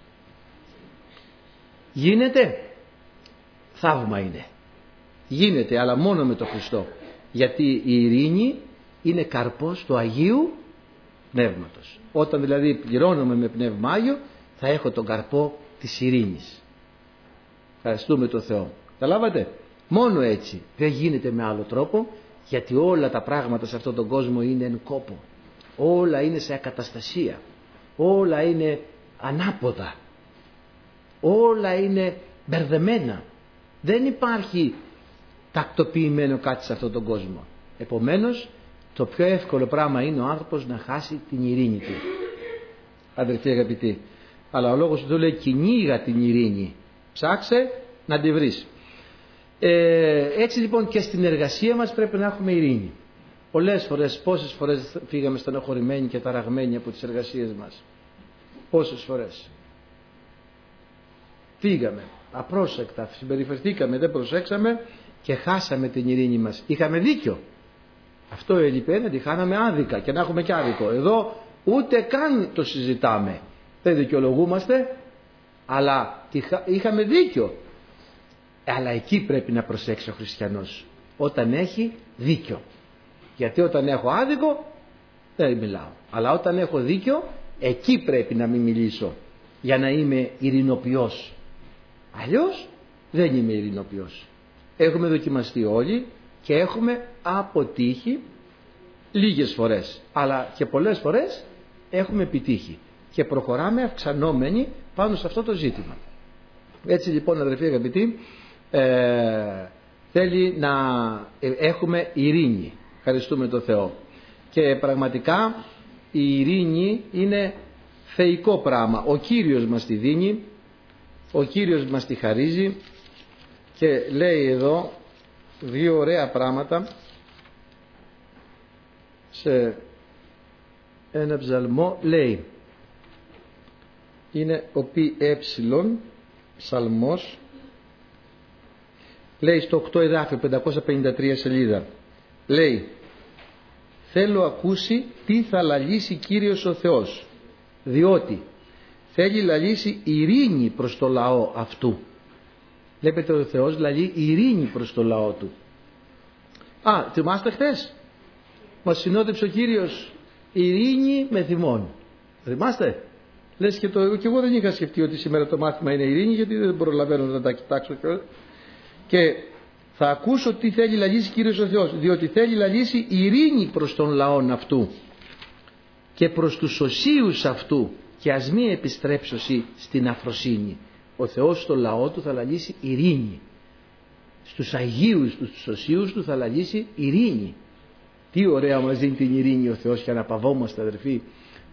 [SPEAKER 1] Γίνεται? Θαύμα είναι. Γίνεται, αλλά μόνο με τον Χριστό. Γιατί η ειρήνη είναι καρπός του Αγίου Πνεύματος. Όταν δηλαδή πληρώνομαι με Πνεύμα Άγιο, θα έχω τον καρπό της ειρήνης. Ευχαριστούμε τον Θεό. Καταλάβατε? Μόνο έτσι. Δεν γίνεται με άλλο τρόπο, γιατί όλα τα πράγματα σε αυτόν τον κόσμο είναι εν κόπο. Όλα είναι σε ακαταστασία. Όλα είναι ανάποδα. Όλα είναι μπερδεμένα. Δεν υπάρχει τακτοποιημένο κάτι σε αυτόν τον κόσμο. Επομένως, το πιο εύκολο πράγμα είναι ο άνθρωπος να χάσει την ειρήνη του. Αδερφοί αγαπητοί. Αλλά ο λόγος του λέει κυνήγα την ειρήνη. Ψάξε να τη βρεις. Ε, έτσι λοιπόν και στην εργασία μας πρέπει να έχουμε ειρήνη. Πολλές φορές, πόσες φορές φύγαμε στενοχωρημένοι και ταραγμένοι από τις εργασίες μας? Πόσες φορές? Φύγαμε απρόσεκτα, συμπεριφερθήκαμε, δεν προσέξαμε και χάσαμε την ειρήνη μας. Είχαμε δίκιο. Αυτό έλειπε, να τη χάναμε άδικα και να έχουμε κι άδικο. Εδώ ούτε καν το συζητάμε. Δεν δικαιολογούμαστε, αλλά είχαμε δίκιο. Αλλά εκεί πρέπει να προσέξει ο χριστιανός, όταν έχει δίκιο. Γιατί όταν έχω άδικο δεν μιλάω. Αλλά όταν έχω δίκιο, εκεί πρέπει να μην μιλήσω, για να είμαι ειρηνοποιός. Αλλιώς δεν είμαι ειρηνοποιός. Έχουμε δοκιμαστεί όλοι και έχουμε αποτύχει λίγες φορές, αλλά και πολλές φορές έχουμε επιτύχει και προχωράμε αυξανόμενοι πάνω σε αυτό το ζήτημα. Έτσι λοιπόν αδερφοί αγαπητοί, ε, θέλει να έχουμε ειρήνη. Ευχαριστούμε τον Θεό. Και πραγματικά η ειρήνη είναι θεϊκό πράγμα. Ο Κύριος μας τη δίνει, ο Κύριος μας τη χαρίζει και λέει εδώ δύο ωραία πράγματα σε ένα ψαλμό. Λέει, είναι ο πι έψιλον ψαλμός, λέει στο οκτώ εδάφιο, πεντακόσια πενήντα τρία σελίδα, λέει, θέλω ακούσει τι θα λαλήσει Κύριος ο Θεός, διότι θέλει λαλήσει ειρήνη προς το λαό αυτού. Βλέπετε, ο Θεός λαλεί ειρήνη προς το λαό του. Α, θυμάστε χτες μας συνόδεψε ο Κύριος ειρήνη με θυμόν. Θυμάστε? Λες και, το, και εγώ δεν είχα σκεφτεί ότι σήμερα το μάθημα είναι ειρήνη, γιατί δεν προλαβαίνω να τα κοιτάξω κιόλας. Και θα ακούσω τι θέλει λαλήσει Κύριος ο Θεός, διότι θέλει λαλήσει ειρήνη προς τον λαόν αυτού και προς τους οσίους αυτού, και ας μη επιστρέψωση στην αφροσύνη. Ο Θεός στο λαό του θα λαλήσει ειρήνη. Στους Αγίους του, στους οσίους του θα λαλήσει ειρήνη. Τι ωραία μας δίνει την ειρήνη ο Θεός, και αναπαυόμαστε αδερφοί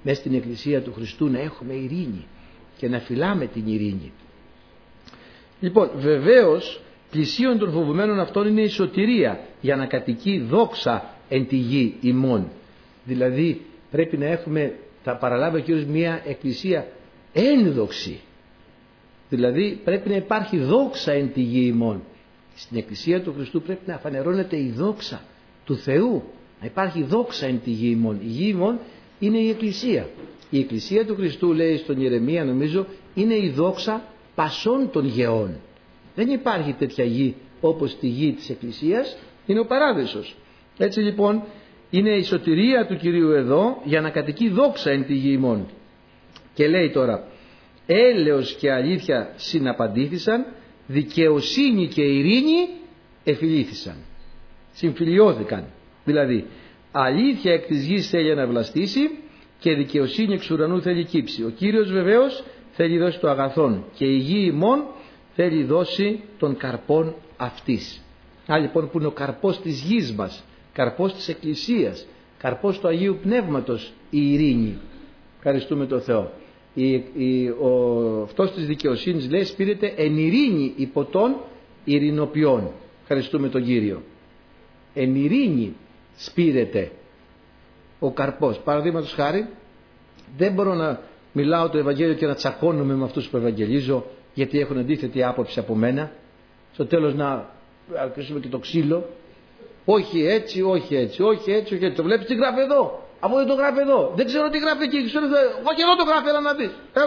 [SPEAKER 1] μέσα στην Εκκλησία του Χριστού να έχουμε ειρήνη και να φυλάμε την ειρήνη. Λοιπόν, βεβαίως πλησίον των φοβουμένων αυτών είναι η σωτηρία, για να κατοικεί δόξα εν τη γη ημών. Δηλαδή πρέπει να έχουμε, θα παραλάβει ο Κύριος, μια εκκλησία ένδοξη. Δηλαδή πρέπει να υπάρχει δόξα εν τη γη ημών. Στην Εκκλησία του Χριστού πρέπει να φανερώνεται η δόξα του Θεού, να υπάρχει δόξα εν τη γη ημών. Η γη ημών είναι η Εκκλησία. Η Εκκλησία του Χριστού, λέει στον Ιερεμία νομίζω, είναι η δόξα πασών των γεών. Δεν υπάρχει τέτοια γη όπως τη γη της Εκκλησίας, είναι ο παράδεισος. Έτσι λοιπόν είναι η σωτηρία του Κυρίου εδώ, για να κατοικεί δόξα εν τη γη ημών. Και λέει τώρα, έλεος και αλήθεια συναπαντήθησαν, δικαιοσύνη και ειρήνη εφιλήθησαν. Συμφιλιώθηκαν. Δηλαδή αλήθεια εκ της γης θέλει να βλαστήσει και δικαιοσύνη εξ ουρανού θέλει κύψει. Ο Κύριος βεβαίως θέλει δώσει το αγαθόν και η γη ημών θέλει δώσει τον καρπόν αυτής. Α, λοιπόν, που είναι ο καρπός της γης μας, καρπός της Εκκλησίας, καρπός του Αγίου Πνεύματος, η ειρήνη. Ευχαριστούμε τον Θεό. Η, η, ο, αυτός της δικαιοσύνης, λέει, σπείρεται εν ειρήνη υπό των ειρηνοποιών. Ευχαριστούμε τον Κύριο. Εν ειρήνη σπείρεται ο καρπός. Παραδείγματος χάρη, δεν μπορώ να μιλάω το Ευαγγέλιο και να τσακώνομαι με αυτούς που ευαγγελίζω, γιατί έχουν αντίθετη άποψη από μένα. Στο τέλος να αρχίσουμε και το ξύλο. Όχι έτσι, όχι έτσι, όχι έτσι, όχι έτσι. Το βλέπεις τι γράφει εδώ. Από δεν το γράφει εδώ. Δεν ξέρω τι γράφει εκεί. Ξέρω, όχι εδώ το γράφει, έλα να δεις. Ε,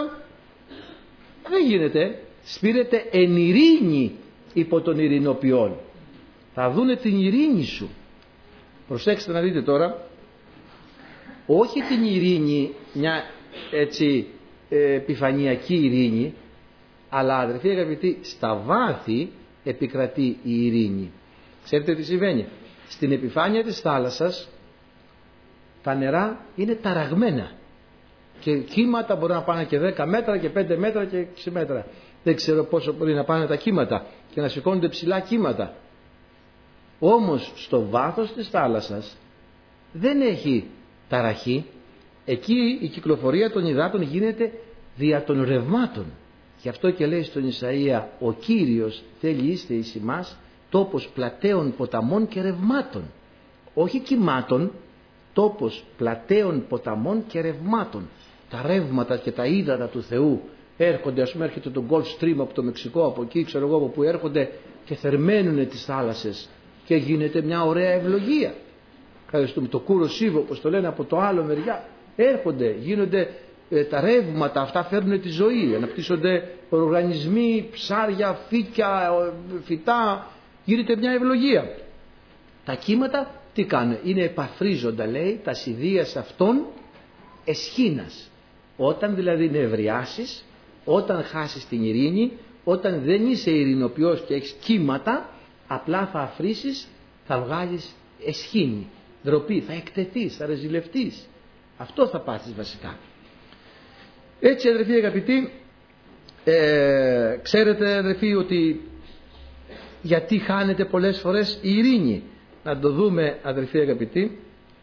[SPEAKER 1] δεν γίνεται. Σπείρεται εν ειρήνη υπό των ειρηνοποιών. Θα δούνε την ειρήνη σου. Προσέξτε να δείτε τώρα. Όχι την ειρήνη, μια έτσι ε, επιφανειακή ειρήνη, αλλά αδερφοί αγαπητοί, στα βάθη επικρατεί η ειρήνη. Ξέρετε τι συμβαίνει? Στην επιφάνεια της θάλασσας τα νερά είναι ταραγμένα και κύματα μπορεί να πάνε και δέκα μέτρα και πέντε μέτρα και έξι μέτρα. Δεν ξέρω πόσο μπορεί να πάνε τα κύματα και να σηκώνονται ψηλά κύματα. Όμως στο βάθος της θάλασσας δεν έχει ταραχή. Εκεί η κυκλοφορία των υδάτων γίνεται δια των ρευμάτων. Γι' αυτό και λέει στον Ισαΐα, ο Κύριος θέλει είστε εις ημάς τόπος πλατέων ποταμών και ρευμάτων. Όχι κυμάτων, τόπος πλατέων ποταμών και ρευμάτων. Τα ρεύματα και τα ύδατα του Θεού έρχονται, ας πούμε έρχεται το Gulf Stream από το Μεξικό, από εκεί ξέρω εγώ από που έρχονται και θερμαίνουν τις θάλασσες και γίνεται μια ωραία ευλογία. Ευχαριστούμε. Το Κούρο Σίβο, όπως το λένε από το άλλο μεριά, έρχονται, γίνονται ε, τα ρεύματα αυτά, φέρνουν τη ζωή, αναπτύσσονται οργανισμοί, ψάρια, φύκια, φυτά, γίνεται μια ευλογία. Τα κύματα τι κάνουν? Είναι επαφρίζοντα, λέει, τα σιδείας αυτών εσχήνας. Όταν δηλαδή νευριάσεις, όταν χάσεις την ειρήνη, όταν δεν είσαι ειρηνοποιός και έχεις κύματα, απλά θα αφρίσεις, θα βγάλεις εσχήνη, ντροπή, θα εκτεθείς, θα ρεζιλευτείς. Αυτό θα πάθεις βασικά. Έτσι αδερφοί αγαπητοί, ε, ξέρετε αδερφοί ότι γιατί χάνεται πολλές φορές η ειρήνη? Να το δούμε αδερφοί αγαπητοί.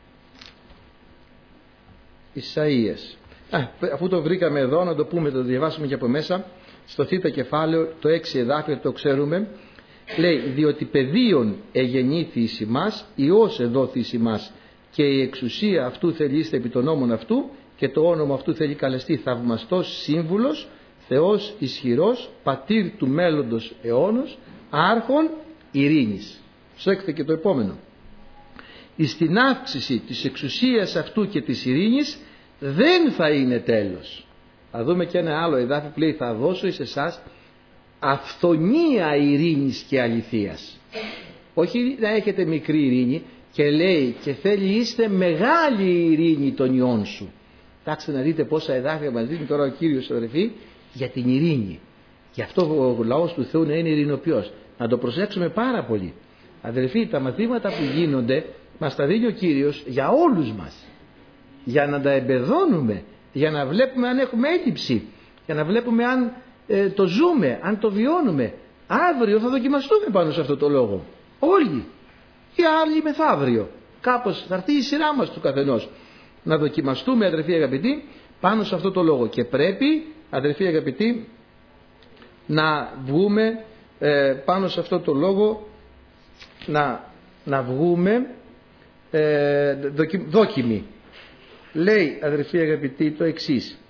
[SPEAKER 1] Ισαΐας. Α, αφού το βρήκαμε εδώ, να το πούμε, το διαβάσουμε και από μέσα. Στο θήτα κεφάλαιο, το έξι εδάφιο, το ξέρουμε. Λέει, διότι παιδίον εγεννήθη εις ημάς, Υιός εδόθη εις ημάς, και η εξουσία αυτού θελήστε επί των νόμων αυτού, και το όνομα αυτού θέλει καλεστεί θαυμαστός σύμβουλος, Θεός ισχυρός, πατήρ του μέλλοντος αιώνος, άρχον ειρήνης. Προσέξτε και το επόμενο. Εις την αύξηση της εξουσίας αυτού και της ειρήνης δεν θα είναι τέλος. Θα δούμε και ένα άλλο εδάφι που λέει, θα δώσω εις εσάς αυθονία ειρήνης και αληθείας. Όχι να έχετε μικρή ειρήνη, και λέει και θέλει είστε μεγάλη ειρήνη των ιών σου. Κοιτάξτε να δείτε πόσα εδάφια μας δίνει τώρα ο Κύριος αδερφοί για την ειρήνη. Γι' αυτό ο λαός του Θεού να είναι ειρηνοποιός. Να το προσέξουμε πάρα πολύ. Αδερφοί, τα μαθήματα που γίνονται μας τα δίνει ο Κύριος για όλους μας. Για να τα εμπεδώνουμε, για να βλέπουμε αν έχουμε έλλειψη, για να βλέπουμε αν ε, το ζούμε, αν το βιώνουμε. Αύριο θα δοκιμαστούμε πάνω σε αυτό το λόγο. Όλοι. Ή άλλοι μεθαύριο. Κάπως θα έρθει η σειρά μας του καθενός. να δοκιμαστούμε, αδερφοί αγαπητοί, πάνω σε αυτό το λόγο. Και πρέπει, αδερφοί αγαπητοί, να βγούμε ε, πάνω σε αυτό το λόγο, να, να βγούμε ε, δοκι, δόκιμοι. Λέει, αδερφοί αγαπητοί, το εξής.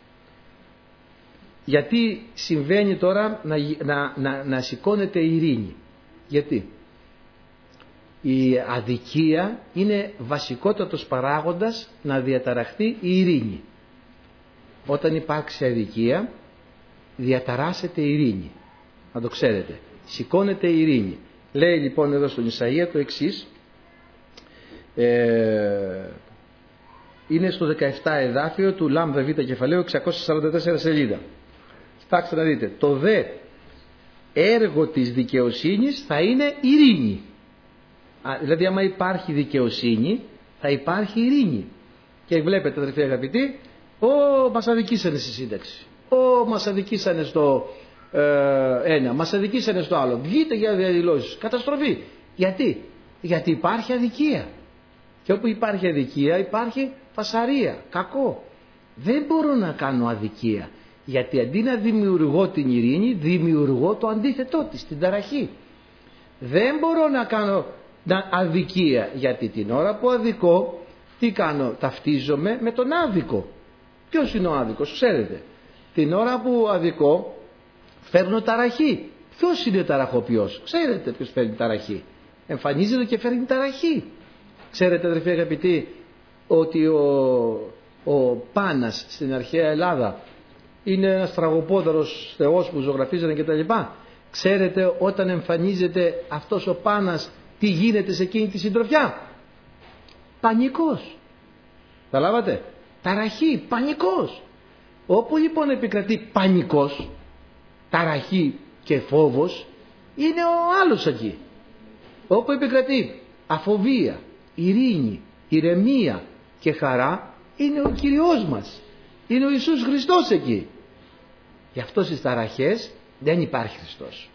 [SPEAKER 1] Γιατί συμβαίνει τώρα να, να, να, να σηκώνεται η ειρήνη? Γιατί η αδικία είναι βασικότατος παράγοντας να διαταραχθεί η ειρήνη. Όταν υπάρξει αδικία, διαταράσσεται η ειρήνη. Να το ξέρετε. Σηκώνεται η ειρήνη. Λέει λοιπόν εδώ στον Ισαΐα το εξής. Ε, είναι στο δεκαεπτά εδάφιο του Λάμδα Β κεφαλαίου, εξακόσια σαράντα τέσσερα σελίδα. Κοιτάξτε να δείτε. Το δε έργο της δικαιοσύνης θα είναι ειρήνη. Α, δηλαδή άμα υπάρχει δικαιοσύνη θα υπάρχει ειρήνη. Και βλέπετε, αδερφοί αγαπητοί, Ω, μας αδικήσανε στη σύνταξη. Ω, μας αδικήσανε στο ε, ένα, μας αδικήσανε στο άλλο. Βγείτε για διαδηλώσεις. Καταστροφή. Γιατί? Γιατί υπάρχει αδικία. Και όπου υπάρχει αδικία υπάρχει φασαρία, κακό. Δεν μπορώ να κάνω αδικία. Γιατί αντί να δημιουργώ την ειρήνη, δημιουργώ το αντίθετό της, την ταραχή. Δεν μπορώ να κάνω αδικία. Γιατί την ώρα που αδικώ, τι κάνω? Ταυτίζομαι με τον άδικο. Ποιος είναι ο άδικος? Ξέρετε. Την ώρα που αδικώ φέρνω ταραχή. Ποιος είναι ταραχοποιός? Ξέρετε ποιος φέρνει ταραχή? Εμφανίζεται και φέρνει ταραχή. Ξέρετε, αδερφοί αγαπητοί, ότι ο, ο Πάνας στην αρχαία Ελλάδα είναι ένας τραγωπόδαρος θεός που ζωγραφίζανε κτλ. Ξέρετε όταν εμφανίζεται αυτός ο Πάνας τι γίνεται σε εκείνη τη συντροφιά? Πανικός. Καταλάβατε? Ταραχή, πανικός. Όπου λοιπόν επικρατεί πανικός, ταραχή και φόβος, είναι ο άλλος εκεί. Όπου επικρατεί αφοβία, ειρήνη, ηρεμία και χαρά, είναι ο Κυριός μας. Είναι ο Ιησούς Χριστός εκεί. Γι' αυτό στις ταραχές δεν υπάρχει Χριστός.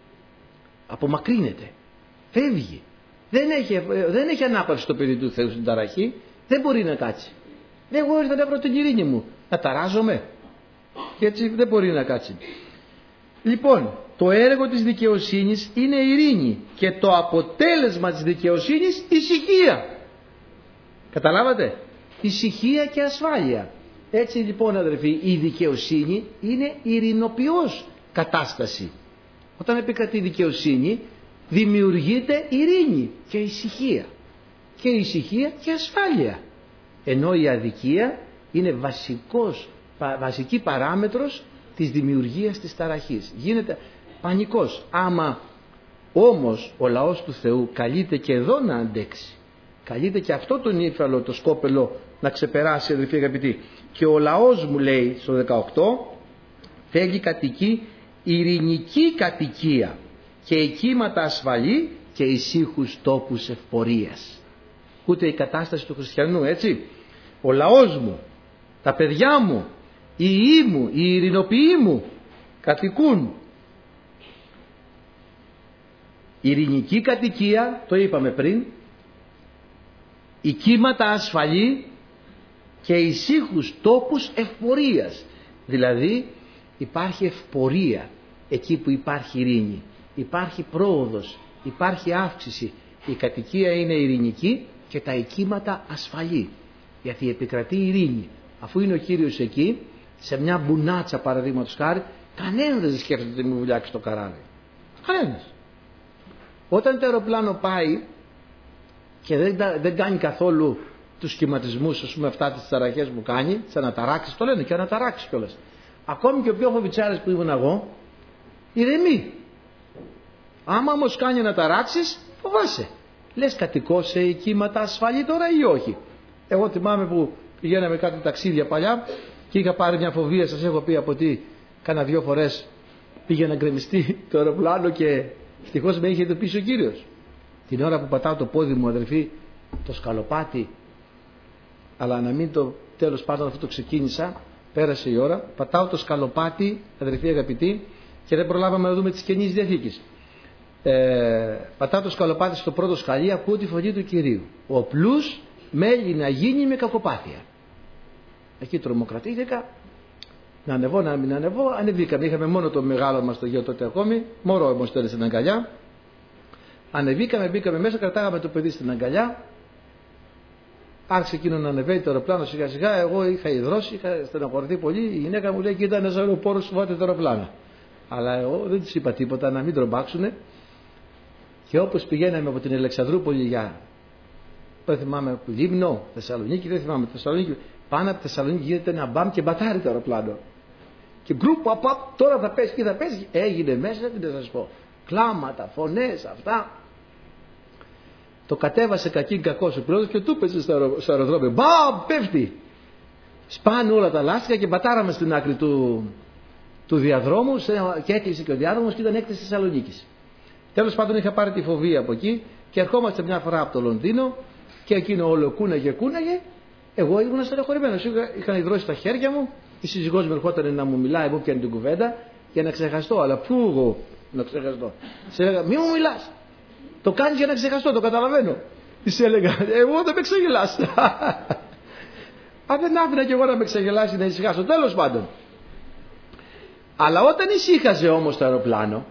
[SPEAKER 1] Απομακρύνεται. Φεύγει. Δεν έχει, δεν έχει ανάπαυση το παιδί του Θεού στην ταραχή. Δεν μπορεί να κάτσει. Εγώ ήρθα να βρω την ειρήνη μου. Να ταράζομαι? Και έτσι δεν μπορεί να κάτσει. Λοιπόν, το έργο της δικαιοσύνης είναι ειρήνη και το αποτέλεσμα της δικαιοσύνης ησυχία. Καταλάβατε? Ησυχία και ασφάλεια. Έτσι λοιπόν, αδερφοί, η δικαιοσύνη είναι ειρηνοποιός κατάσταση. Όταν επικρατεί η δικαιοσύνη, δημιουργείται ειρήνη και ησυχία. Και ησυχία και ασφάλεια. Ενώ η αδικία είναι βασικός, βασική παράμετρος της δημιουργίας της ταραχής. Γίνεται πανικός. Άμα όμως ο λαός του Θεού καλείται και εδώ να αντέξει, καλείται και αυτό τον ύφαλο, το σκόπελο να ξεπεράσει, αδελφοί αγαπητοί. Και ο λαός μου, λέει στο δεκαοκτώ, θέλει κατοικεί ειρηνική κατοικία και εκείματα ασφαλή και ησύχους τόπους ευπορίας. Ούτε η κατάσταση του χριστιανού, έτσι. Ο λαός μου, τα παιδιά μου, οι ιοί μου, οι ειρηνοποιοί μου κατοικούν ειρηνική κατοικία, το είπαμε πριν, οικίματα ασφαλή και ησύχους τόπους ευπορίας. Δηλαδή υπάρχει ευπορία εκεί που υπάρχει ειρήνη, υπάρχει πρόοδος, υπάρχει αύξηση. Η κατοικία είναι ειρηνική και τα οικίματα ασφαλή, γιατί επικρατεί ειρήνη. Αφού είναι ο Κύριος εκεί, σε μια μπουνάτσα παραδείγματος χάρη, κανένας δεν σκέφτεται ότι μου βουλιάξει το καράβι. Κανένας. Όταν το αεροπλάνο πάει και δεν, δεν κάνει καθόλου τους σχηματισμούς, ας πούμε, αυτά τις ταραχές που κάνει, τις αναταράξεις, το λένε και αναταράξεις κιόλας. Ακόμη και ο πιο φοβιτσάρης που ήμουν εγώ, ηρεμεί. Άμα όμως κάνει αναταράξεις, φοβάσαι. Λες, κατοικώ σε οικίματα ασφαλή τώρα ή όχι? Εγώ θυμάμαι που πηγαίναμε κάτι ταξίδια παλιά και είχα πάρει μια φοβία, σας έχω πει από τι, κάνα δυο φορές πήγε να γκρεμιστεί το αεροπλάνο και ευτυχώς με είχε ειδοποιήσει ο Κύριος. Την ώρα που πατάω το πόδι μου, αδερφοί, το σκαλοπάτι, αλλά να μην το, τέλος πάντων αυτό το ξεκίνησα, πέρασε η ώρα, πατάω το σκαλοπάτι, αδερφοί αγαπητοί, και δεν προλάβαμε να δούμε τις Καινής Διαθήκης. Ε, πατάω το σκαλοπάτι στο πρώτο σκαλί, ακούω τη φωνή του Κυρίου. Ο πλούς μέλει να γίνει με κακοπάθεια. εκεί τρομοκρατήθηκα, να ανεβώ, να μην ανεβώ, ανεβήκαμε, είχαμε μόνο το μεγάλο μας το γιο τότε ακόμη, μωρό όμως τότε στην αγκαλιά, ανεβήκαμε, μπήκαμε μέσα, κρατάγαμε το παιδί στην αγκαλιά, άρχισε εκείνο να ανεβαίνει το αεροπλάνο σιγά σιγά, εγώ είχα υδρώσει, είχα στεναχωρηθεί πολύ, η γυναίκα μου λέει κοίτα ένας αεροπόρος σου βάτε το αεροπλάνο. Αλλά εγώ δεν τους είπα τίποτα να μην τρομάξουνε και όπως πηγαίναμε από την Αλεξανδρούπολη για, δεν θυμάμαι, Λίμνο, Θεσσαλονίκη, δεν θυμάμαι, Θεσσαλονίκη, πάνω από τη Θεσσαλονίκη γίνεται ένα μπαμ και μπατάρει το αεροπλάνο. Και γκρουπ, απ, απ, τώρα θα πέσει και θα πέσει. Έγινε μέσα, τι να σας πω. Κλάματα, φωνές, αυτά. Το κατέβασε κακήν κακός ο πρόεδρος και του πέσε στο, αερο, στο αεροδρόμιο. Μπαμ, πέφτει. Σπάνε όλα τα λάστιχα και μπατάραμε στην άκρη του, του διαδρόμου και έκλεισε και ο διάδρομος και ήταν έκτης της Θεσσαλονίκης. Τέλος πάντων είχα πάρει τη φοβία από εκεί και ερχόμαστε μια φορά από το Λονδίνο και εκείνο όλο κούναγε κούναγε. Εγώ ήμουν στεναχωρημένος. Είχαν υδρώσει τα χέρια μου. Η σύζυγός μου ερχόταν να μου μιλάει, μου πιάνει την κουβέντα για να ξεχαστώ. Αλλά πού εγώ να ξεχαστώ. Σε έλεγα, μη μου μιλάς. Το κάνεις για να ξεχαστώ, το καταλαβαίνω. Της έλεγα, εγώ δεν με ξεγελάς. Αν δεν άφηνα και εγώ να με ξεγελάσει να ησυχάσω, τέλος πάντων. Αλλά όταν ησύχασε όμως το αεροπλάνο,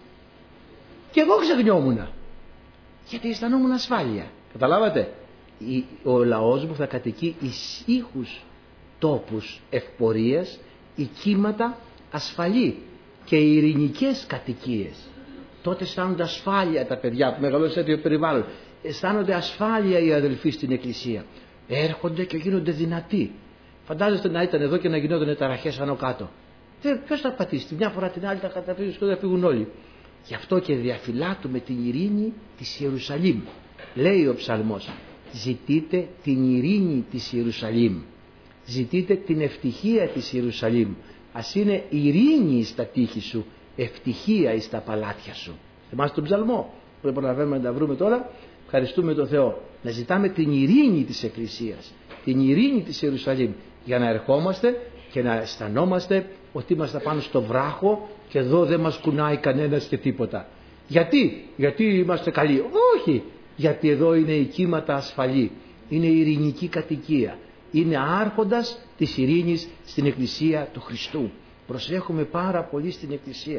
[SPEAKER 1] και εγώ ξεχνιόμουν. Γιατί αισθανόμουν ασφάλεια. Καταλάβατε. Ο λαός μου θα κατοικεί ησύχους τόπους ευπορίας, οικίματα ασφαλή και ειρηνικές κατοικίες. Τότε αισθάνονται ασφάλεια τα παιδιά που μεγαλώνουν σε τέτοιο περιβάλλον. Αισθάνονται ασφάλεια οι αδελφοί στην εκκλησία. Έρχονται και γίνονται δυνατοί. Φαντάζεστε να ήταν εδώ και να γινόταν ταραχές άνω κάτω. Ποιος θα πατήσει, τη μια φορά την άλλη θα καταφύγουν και θα φύγουν όλοι. Γι' αυτό και διαφυλάττουμε την ειρήνη της Ιερουσαλήμ. Λέει ο ψαλμός, ζητείτε την ειρήνη της Ιερουσαλήμ. Ζητείτε την ευτυχία της Ιερουσαλήμ. Ας είναι ειρήνη στα τείχη σου, ευτυχία εις τα παλάτια σου. Θυμάστε τον ψαλμό, δεν προλαβαίνουμε να τα βρούμε τώρα. Ευχαριστούμε τον Θεό. Να ζητάμε την ειρήνη της Εκκλησίας, την ειρήνη της Ιερουσαλήμ, για να ερχόμαστε και να αισθανόμαστε ότι είμαστε πάνω στο βράχο και εδώ δεν μας κουνάει κανένας και τίποτα. Γιατί, γιατί είμαστε καλοί. Όχι, γιατί εδώ είναι οικίματα ασφαλή, είναι ειρηνική κατοικία, είναι άρχοντας της ειρήνης στην Εκκλησία του Χριστού. Προσέχουμε πάρα πολύ στην Εκκλησία.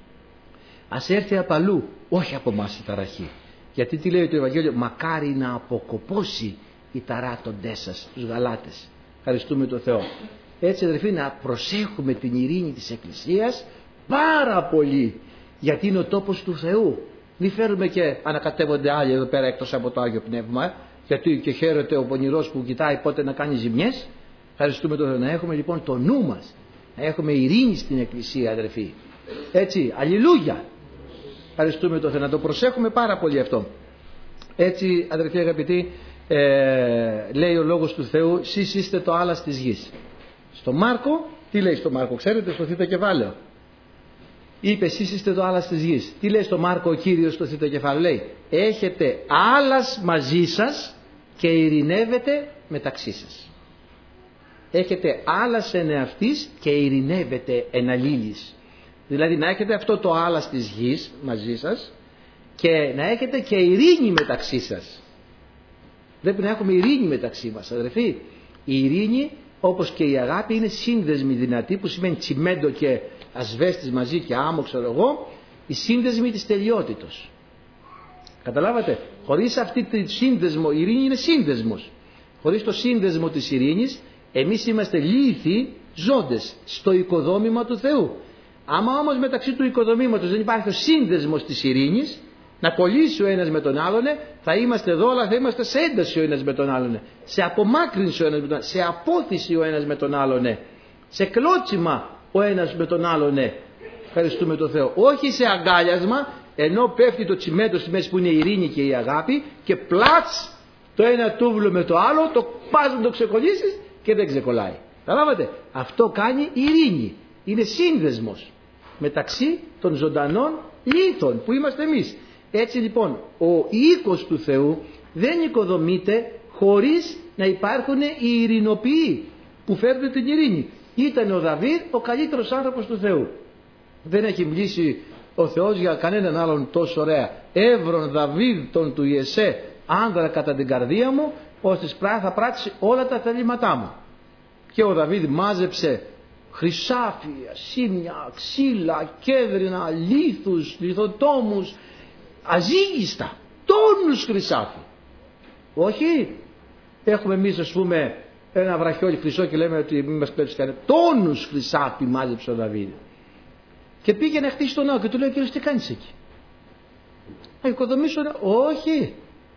[SPEAKER 1] Ας έρθει απ' αλλού, όχι από εμάς η ταραχή. Γιατί τι λέει το Ευαγγέλιο, μακάρι να αποκοπώσει η ταράτοντές σας, τους Γαλάτες. Ευχαριστούμε τον Θεό. Έτσι αδερφοί, να προσέχουμε την ειρήνη της Εκκλησίας πάρα πολύ, γιατί είναι ο τόπος του Θεού. Μην φέρουμε και ανακατεύονται άλλοι εδώ πέρα εκτός από το Άγιο Πνεύμα, γιατί και χαίρεται ο πονηρός που κοιτάει πότε να κάνει ζημιές. Ευχαριστούμε τον Θεό. Να έχουμε λοιπόν το νου μας, να έχουμε ειρήνη στην Εκκλησία αδερφοί. Έτσι, αλληλούια. Ευχαριστούμε τον Θεό, να το προσέχουμε πάρα πολύ αυτό. Έτσι αδερφοί αγαπητοί, ε, λέει ο λόγος του Θεού, σεις είστε το άλας της γης. Στο Μάρκο, τι λέει στο Μάρκο, ξέρετε, στο θήτα κεφάλαιο. Είπε εσείς είστε το άλας της γης. Τι λέει στο Μάρκο ο Κύριος στο θήτα κεφάλαιο, λέει έχετε άλας μαζί σας και ειρηνεύετε μεταξύ σας. Έχετε άλας εν εαυτής και ειρηνεύετε εν αλλήλης. Δηλαδή να έχετε αυτό το άλας της γης μαζί σας και να έχετε και ειρήνη μεταξύ σας. Πρέπει να έχουμε ειρήνη μεταξύ μας αδερφοί. Η ειρήνη όπως και η αγάπη είναι σύνδεσμοι δυνατοί, που σημαίνει τσιμέντο και ασβέστης μαζί και άμμο ξέρω εγώ, οι σύνδεσμοι της τελειότητος. Καταλάβατε, χωρίς αυτή τη σύνδεσμο, η ειρήνη είναι σύνδεσμος. Χωρίς το σύνδεσμο της ειρήνης εμείς είμαστε λίθοι ζώντες στο οικοδόμημα του Θεού. Άμα όμως μεταξύ του οικοδομήματος δεν υπάρχει ο σύνδεσμος της ειρήνης, να κολλήσει ο ένας με τον άλλον, θα είμαστε εδώ, αλλά θα είμαστε σε ένταση ο ένας με τον άλλον, σε απομάκρυνση ο ένας με τον άλλον, σε απόθυση ο ένας με τον άλλον, σε κλώτσιμα ο ένας με τον άλλον. Ευχαριστούμε τον Θεό. Όχι σε αγκάλιασμα, ενώ πέφτει το τσιμέντο στη μέση που είναι η ειρήνη και η αγάπη και πλάτς το ένα τούβλο με το άλλο, το πας να το ξεκολλήσεις και δεν ξεκολλάει. Καταλάβατε, αυτό κάνει η ειρήνη. Είναι σύνδεσμος μεταξύ των ζωντανών λίθων που είμαστε εμείς. Έτσι λοιπόν ο οίκος του Θεού δεν οικοδομείται χωρίς να υπάρχουν οι ειρηνοποιοί που φέρνουν την ειρήνη. Ήταν ο Δαβίδ ο καλύτερος άνθρωπος του Θεού. Δεν έχει μιλήσει ο Θεός για κανέναν άλλον τόσο ωραία. Εύρον Δαβίδ τον του Ιεσέ άνδρα κατά την καρδία μου, ώστε θα πράξει όλα τα θελήματά μου. Και ο Δαβίδ μάζεψε χρυσάφι, ασήμια, ξύλα, κέδρινα, λίθους, λιθοτόμους, αζύγιστα, τόνους χρυσάφι. Όχι, έχουμε εμείς ας πούμε ένα βραχιόλι χρυσό και λέμε ότι μην μας πέφτει κανένα. Τόνους χρυσάφι μάζεψε ο Δαβίδ. Και πήγε να χτίσει τον ναό και του λέει ο Κύριος, τι κάνεις εκεί? Να οικοδομήσω ναό? Όχι,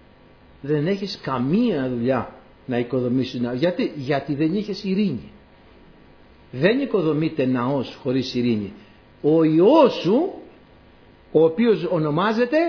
[SPEAKER 1] δεν έχεις καμία δουλειά να οικοδομήσεις ναό. Γιατί? Γιατί δεν είχες ειρήνη. Δεν οικοδομείται ναός χωρίς ειρήνη. Ο Υιός σου, ο οποίος ονομάζεται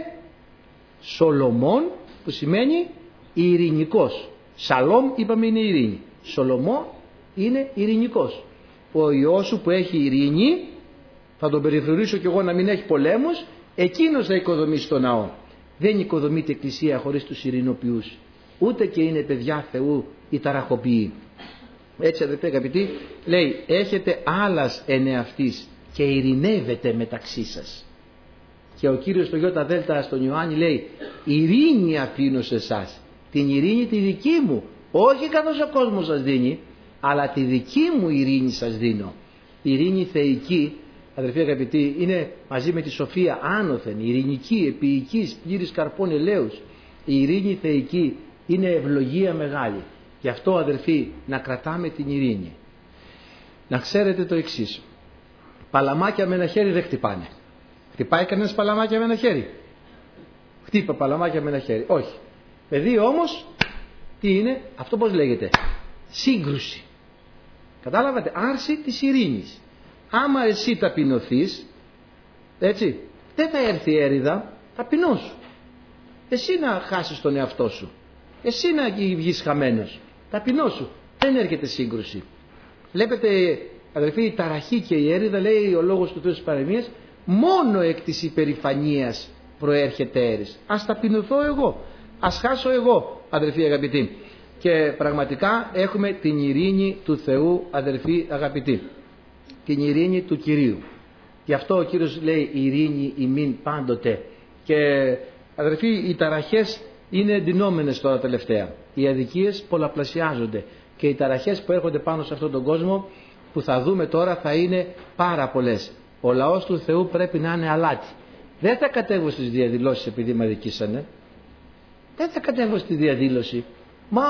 [SPEAKER 1] Σολομών, που σημαίνει ειρηνικός. Σαλόμ είπαμε είναι ειρήνη. Σολομό είναι ειρηνικός. Ο Υιός σου που έχει ειρήνη, θα τον περιφρουρήσω κι εγώ να μην έχει πολέμους, εκείνος θα οικοδομήσει το ναό. Δεν οικοδομείται εκκλησία χωρίς τους ειρηνοποιούς. Ούτε και είναι παιδιά Θεού οι ταραχοποιοί. Έτσι αδερφέ αγαπητοί, λέει έχετε άλλας εν εαυτής και ειρηνεύετε μεταξύ σας. Και ο Κύριος στο Ιώτα Δέλτα στον Ιωάννη λέει ειρήνη αφήνω σε εσάς. Την ειρήνη τη δική μου, όχι καθώς ο κόσμος σας δίνει, αλλά τη δική μου ειρήνη σας δίνω. Η ειρήνη θεϊκή, αδερφοί αγαπητοί, είναι μαζί με τη σοφία άνωθεν, ειρηνική, επίοικης, πλήρης καρπών ελαίους. Η ειρήνη θεϊκή είναι ευλογία μεγάλη. Γι' αυτό αδερφοί να κρατάμε την ειρήνη. Να ξέρετε το εξής. Παλαμάκια με ένα χέρι δεν χτυπάνε. Χτυπάει κανένας παλαμάκια με ένα χέρι? Χτύπα παλαμάκια με ένα χέρι? Όχι. Με δύο όμως τι είναι? Αυτό πώς λέγεται? Σύγκρουση. Κατάλαβατε? Άρση της ειρήνης. Άμα εσύ ταπεινωθείς, έτσι, δεν θα έρθει έρηδα, ταπεινώσου. Εσύ να χάσεις τον εαυτό σου. Εσύ να βγεις χαμένος. Ταπεινώσου. Δεν έρχεται σύγκρουση. Βλέπετε αδερφοί, η ταραχή και η έρηδα, λέει ο λόγος του Θεού στις παροιμίες, μόνο εκ της υπερηφανίας προέρχεται έρης. Ας ταπεινωθώ εγώ. Ας χάσω εγώ, αδερφοί αγαπητοί. Και πραγματικά έχουμε την ειρήνη του Θεού, αδερφοί αγαπητοί. Την ειρήνη του Κυρίου. Γι' αυτό ο Κύριος λέει ειρήνη ημίν πάντοτε. Και αδερφοί, οι ταραχές είναι εντυνόμενες τώρα τελευταία. Οι αδικίες πολλαπλασιάζονται. Και οι ταραχές που έρχονται πάνω σε αυτόν τον κόσμο, που θα δούμε τώρα, θα είναι πάρα πολλές. Ο λαός του Θεού πρέπει να είναι αλάτι. Δεν θα κατέβω στις διαδηλώσεις επειδή με αδικήσανε. Δεν θα κατέβω στη διαδήλωση. Μα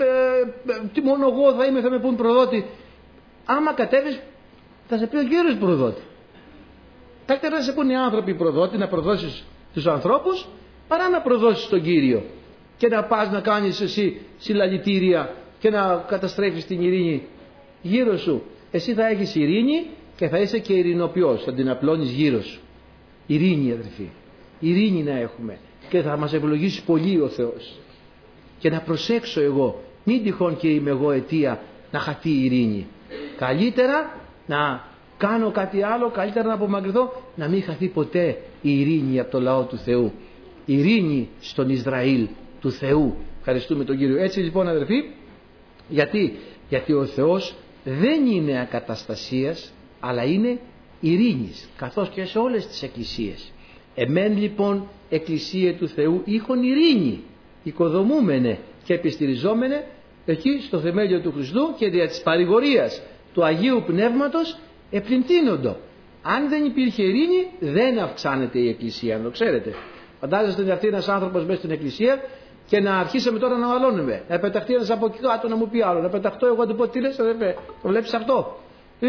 [SPEAKER 1] ε, ε, τι μόνο εγώ θα είμαι, θα με πούν προδότη. Άμα κατέβεις θα σε πει ο Κύριος προδότη. Καλύτερα να σε πούν οι άνθρωποι προδότη, να προδώσεις τους ανθρώπους, παρά να προδώσεις τον Κύριο και να πας να κάνεις εσύ συλλαλητήρια και να καταστρέφεις την ειρήνη γύρω σου. Εσύ θα έχεις ειρήνη και θα είσαι και ειρηνοποιός, θα την απλώνεις γύρω σου. Ειρήνη αδερφοί, ειρήνη να έχουμε και θα μας ευλογήσει πολύ ο Θεός. Και να προσέξω εγώ, μην τυχόν και είμαι εγώ αιτία να χαθεί η ειρήνη. Καλύτερα να κάνω κάτι άλλο, καλύτερα να απομακρυνθώ, να μην χαθεί ποτέ η ειρήνη από το λαό του Θεού. Ειρήνη στον Ισραήλ του Θεού. Ευχαριστούμε τον Κύριο. Έτσι λοιπόν αδερφοί, γιατί, γιατί ο Θεός δεν είναι ακαταστασίας, αλλά είναι ειρήνης, καθώς και σε όλες τις εκκλησίες. Εμέν λοιπόν εκκλησία του Θεού είχον ειρήνη, οικοδομούμενε και επιστηριζόμενε εκεί στο θεμέλιο του Χριστού και δια της παρηγορίας του Αγίου Πνεύματος επληντύνοντο. Αν δεν υπήρχε ειρήνη δεν αυξάνεται η εκκλησία, να το ξέρετε. Φαντάζεστε να έρθει ένας άνθρωπος μέσα στην εκκλησία και να αρχίσουμε τώρα να μαλώνουμε. Να πεταχτεί ένας από εκεί κάτω να μου πει άλλο. Να πεταχτώ εγώ να του πω τι λες, αδερφέ, το βλέπεις αυτό.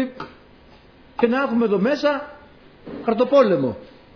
[SPEAKER 1] Και να έχουμε εδώ μέσα χαρτοπόλεμο.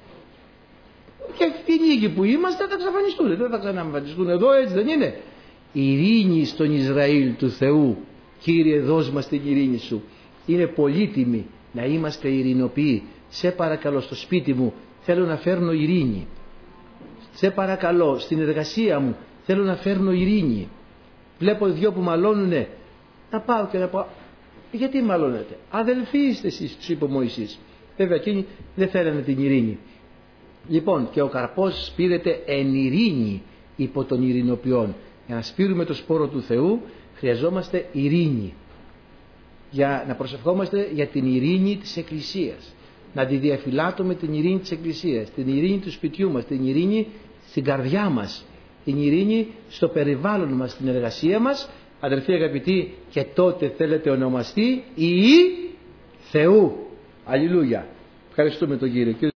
[SPEAKER 1] Και οι λίγοι που είμαστε θα εξαφανιστούν. Δεν θα ξαναεμφανιστούν εδώ, έτσι δεν είναι? Ειρήνη στον Ισραήλ του Θεού. Κύριε, δώσ' μας την ειρήνη σου. Είναι πολύτιμη να είμαστε ειρηνοποιοί. Σε παρακαλώ, στο σπίτι μου θέλω να φέρνω ειρήνη. Σε παρακαλώ, στην εργασία μου θέλω να φέρνω ειρήνη. Βλέπω δυο που μαλώνουνε, να πάω και να πω, γιατί μαλώνετε? Αδελφοί είστε εσείς, τους είπε ο Μωυσής. Βέβαια εκείνοι δεν θέλανε την ειρήνη. Λοιπόν, και ο καρπός σπείρεται εν ειρήνη υπό των ειρηνοποιών. Για να σπείρουμε το σπόρο του Θεού χρειαζόμαστε ειρήνη. Για να προσευχόμαστε για την ειρήνη της Εκκλησίας. Να τη διαφυλάτουμε την ειρήνη της Εκκλησίας, την ειρήνη του σπιτιού μας, την ειρήνη στην καρδιά μας, την ειρήνη στο περιβάλλον μας, στην εργασία μας, αδερφοί αγαπητοί, και τότε θέλετε ονομαστεί η Θεού. Αλληλούια. Ευχαριστούμε τον Κύριο.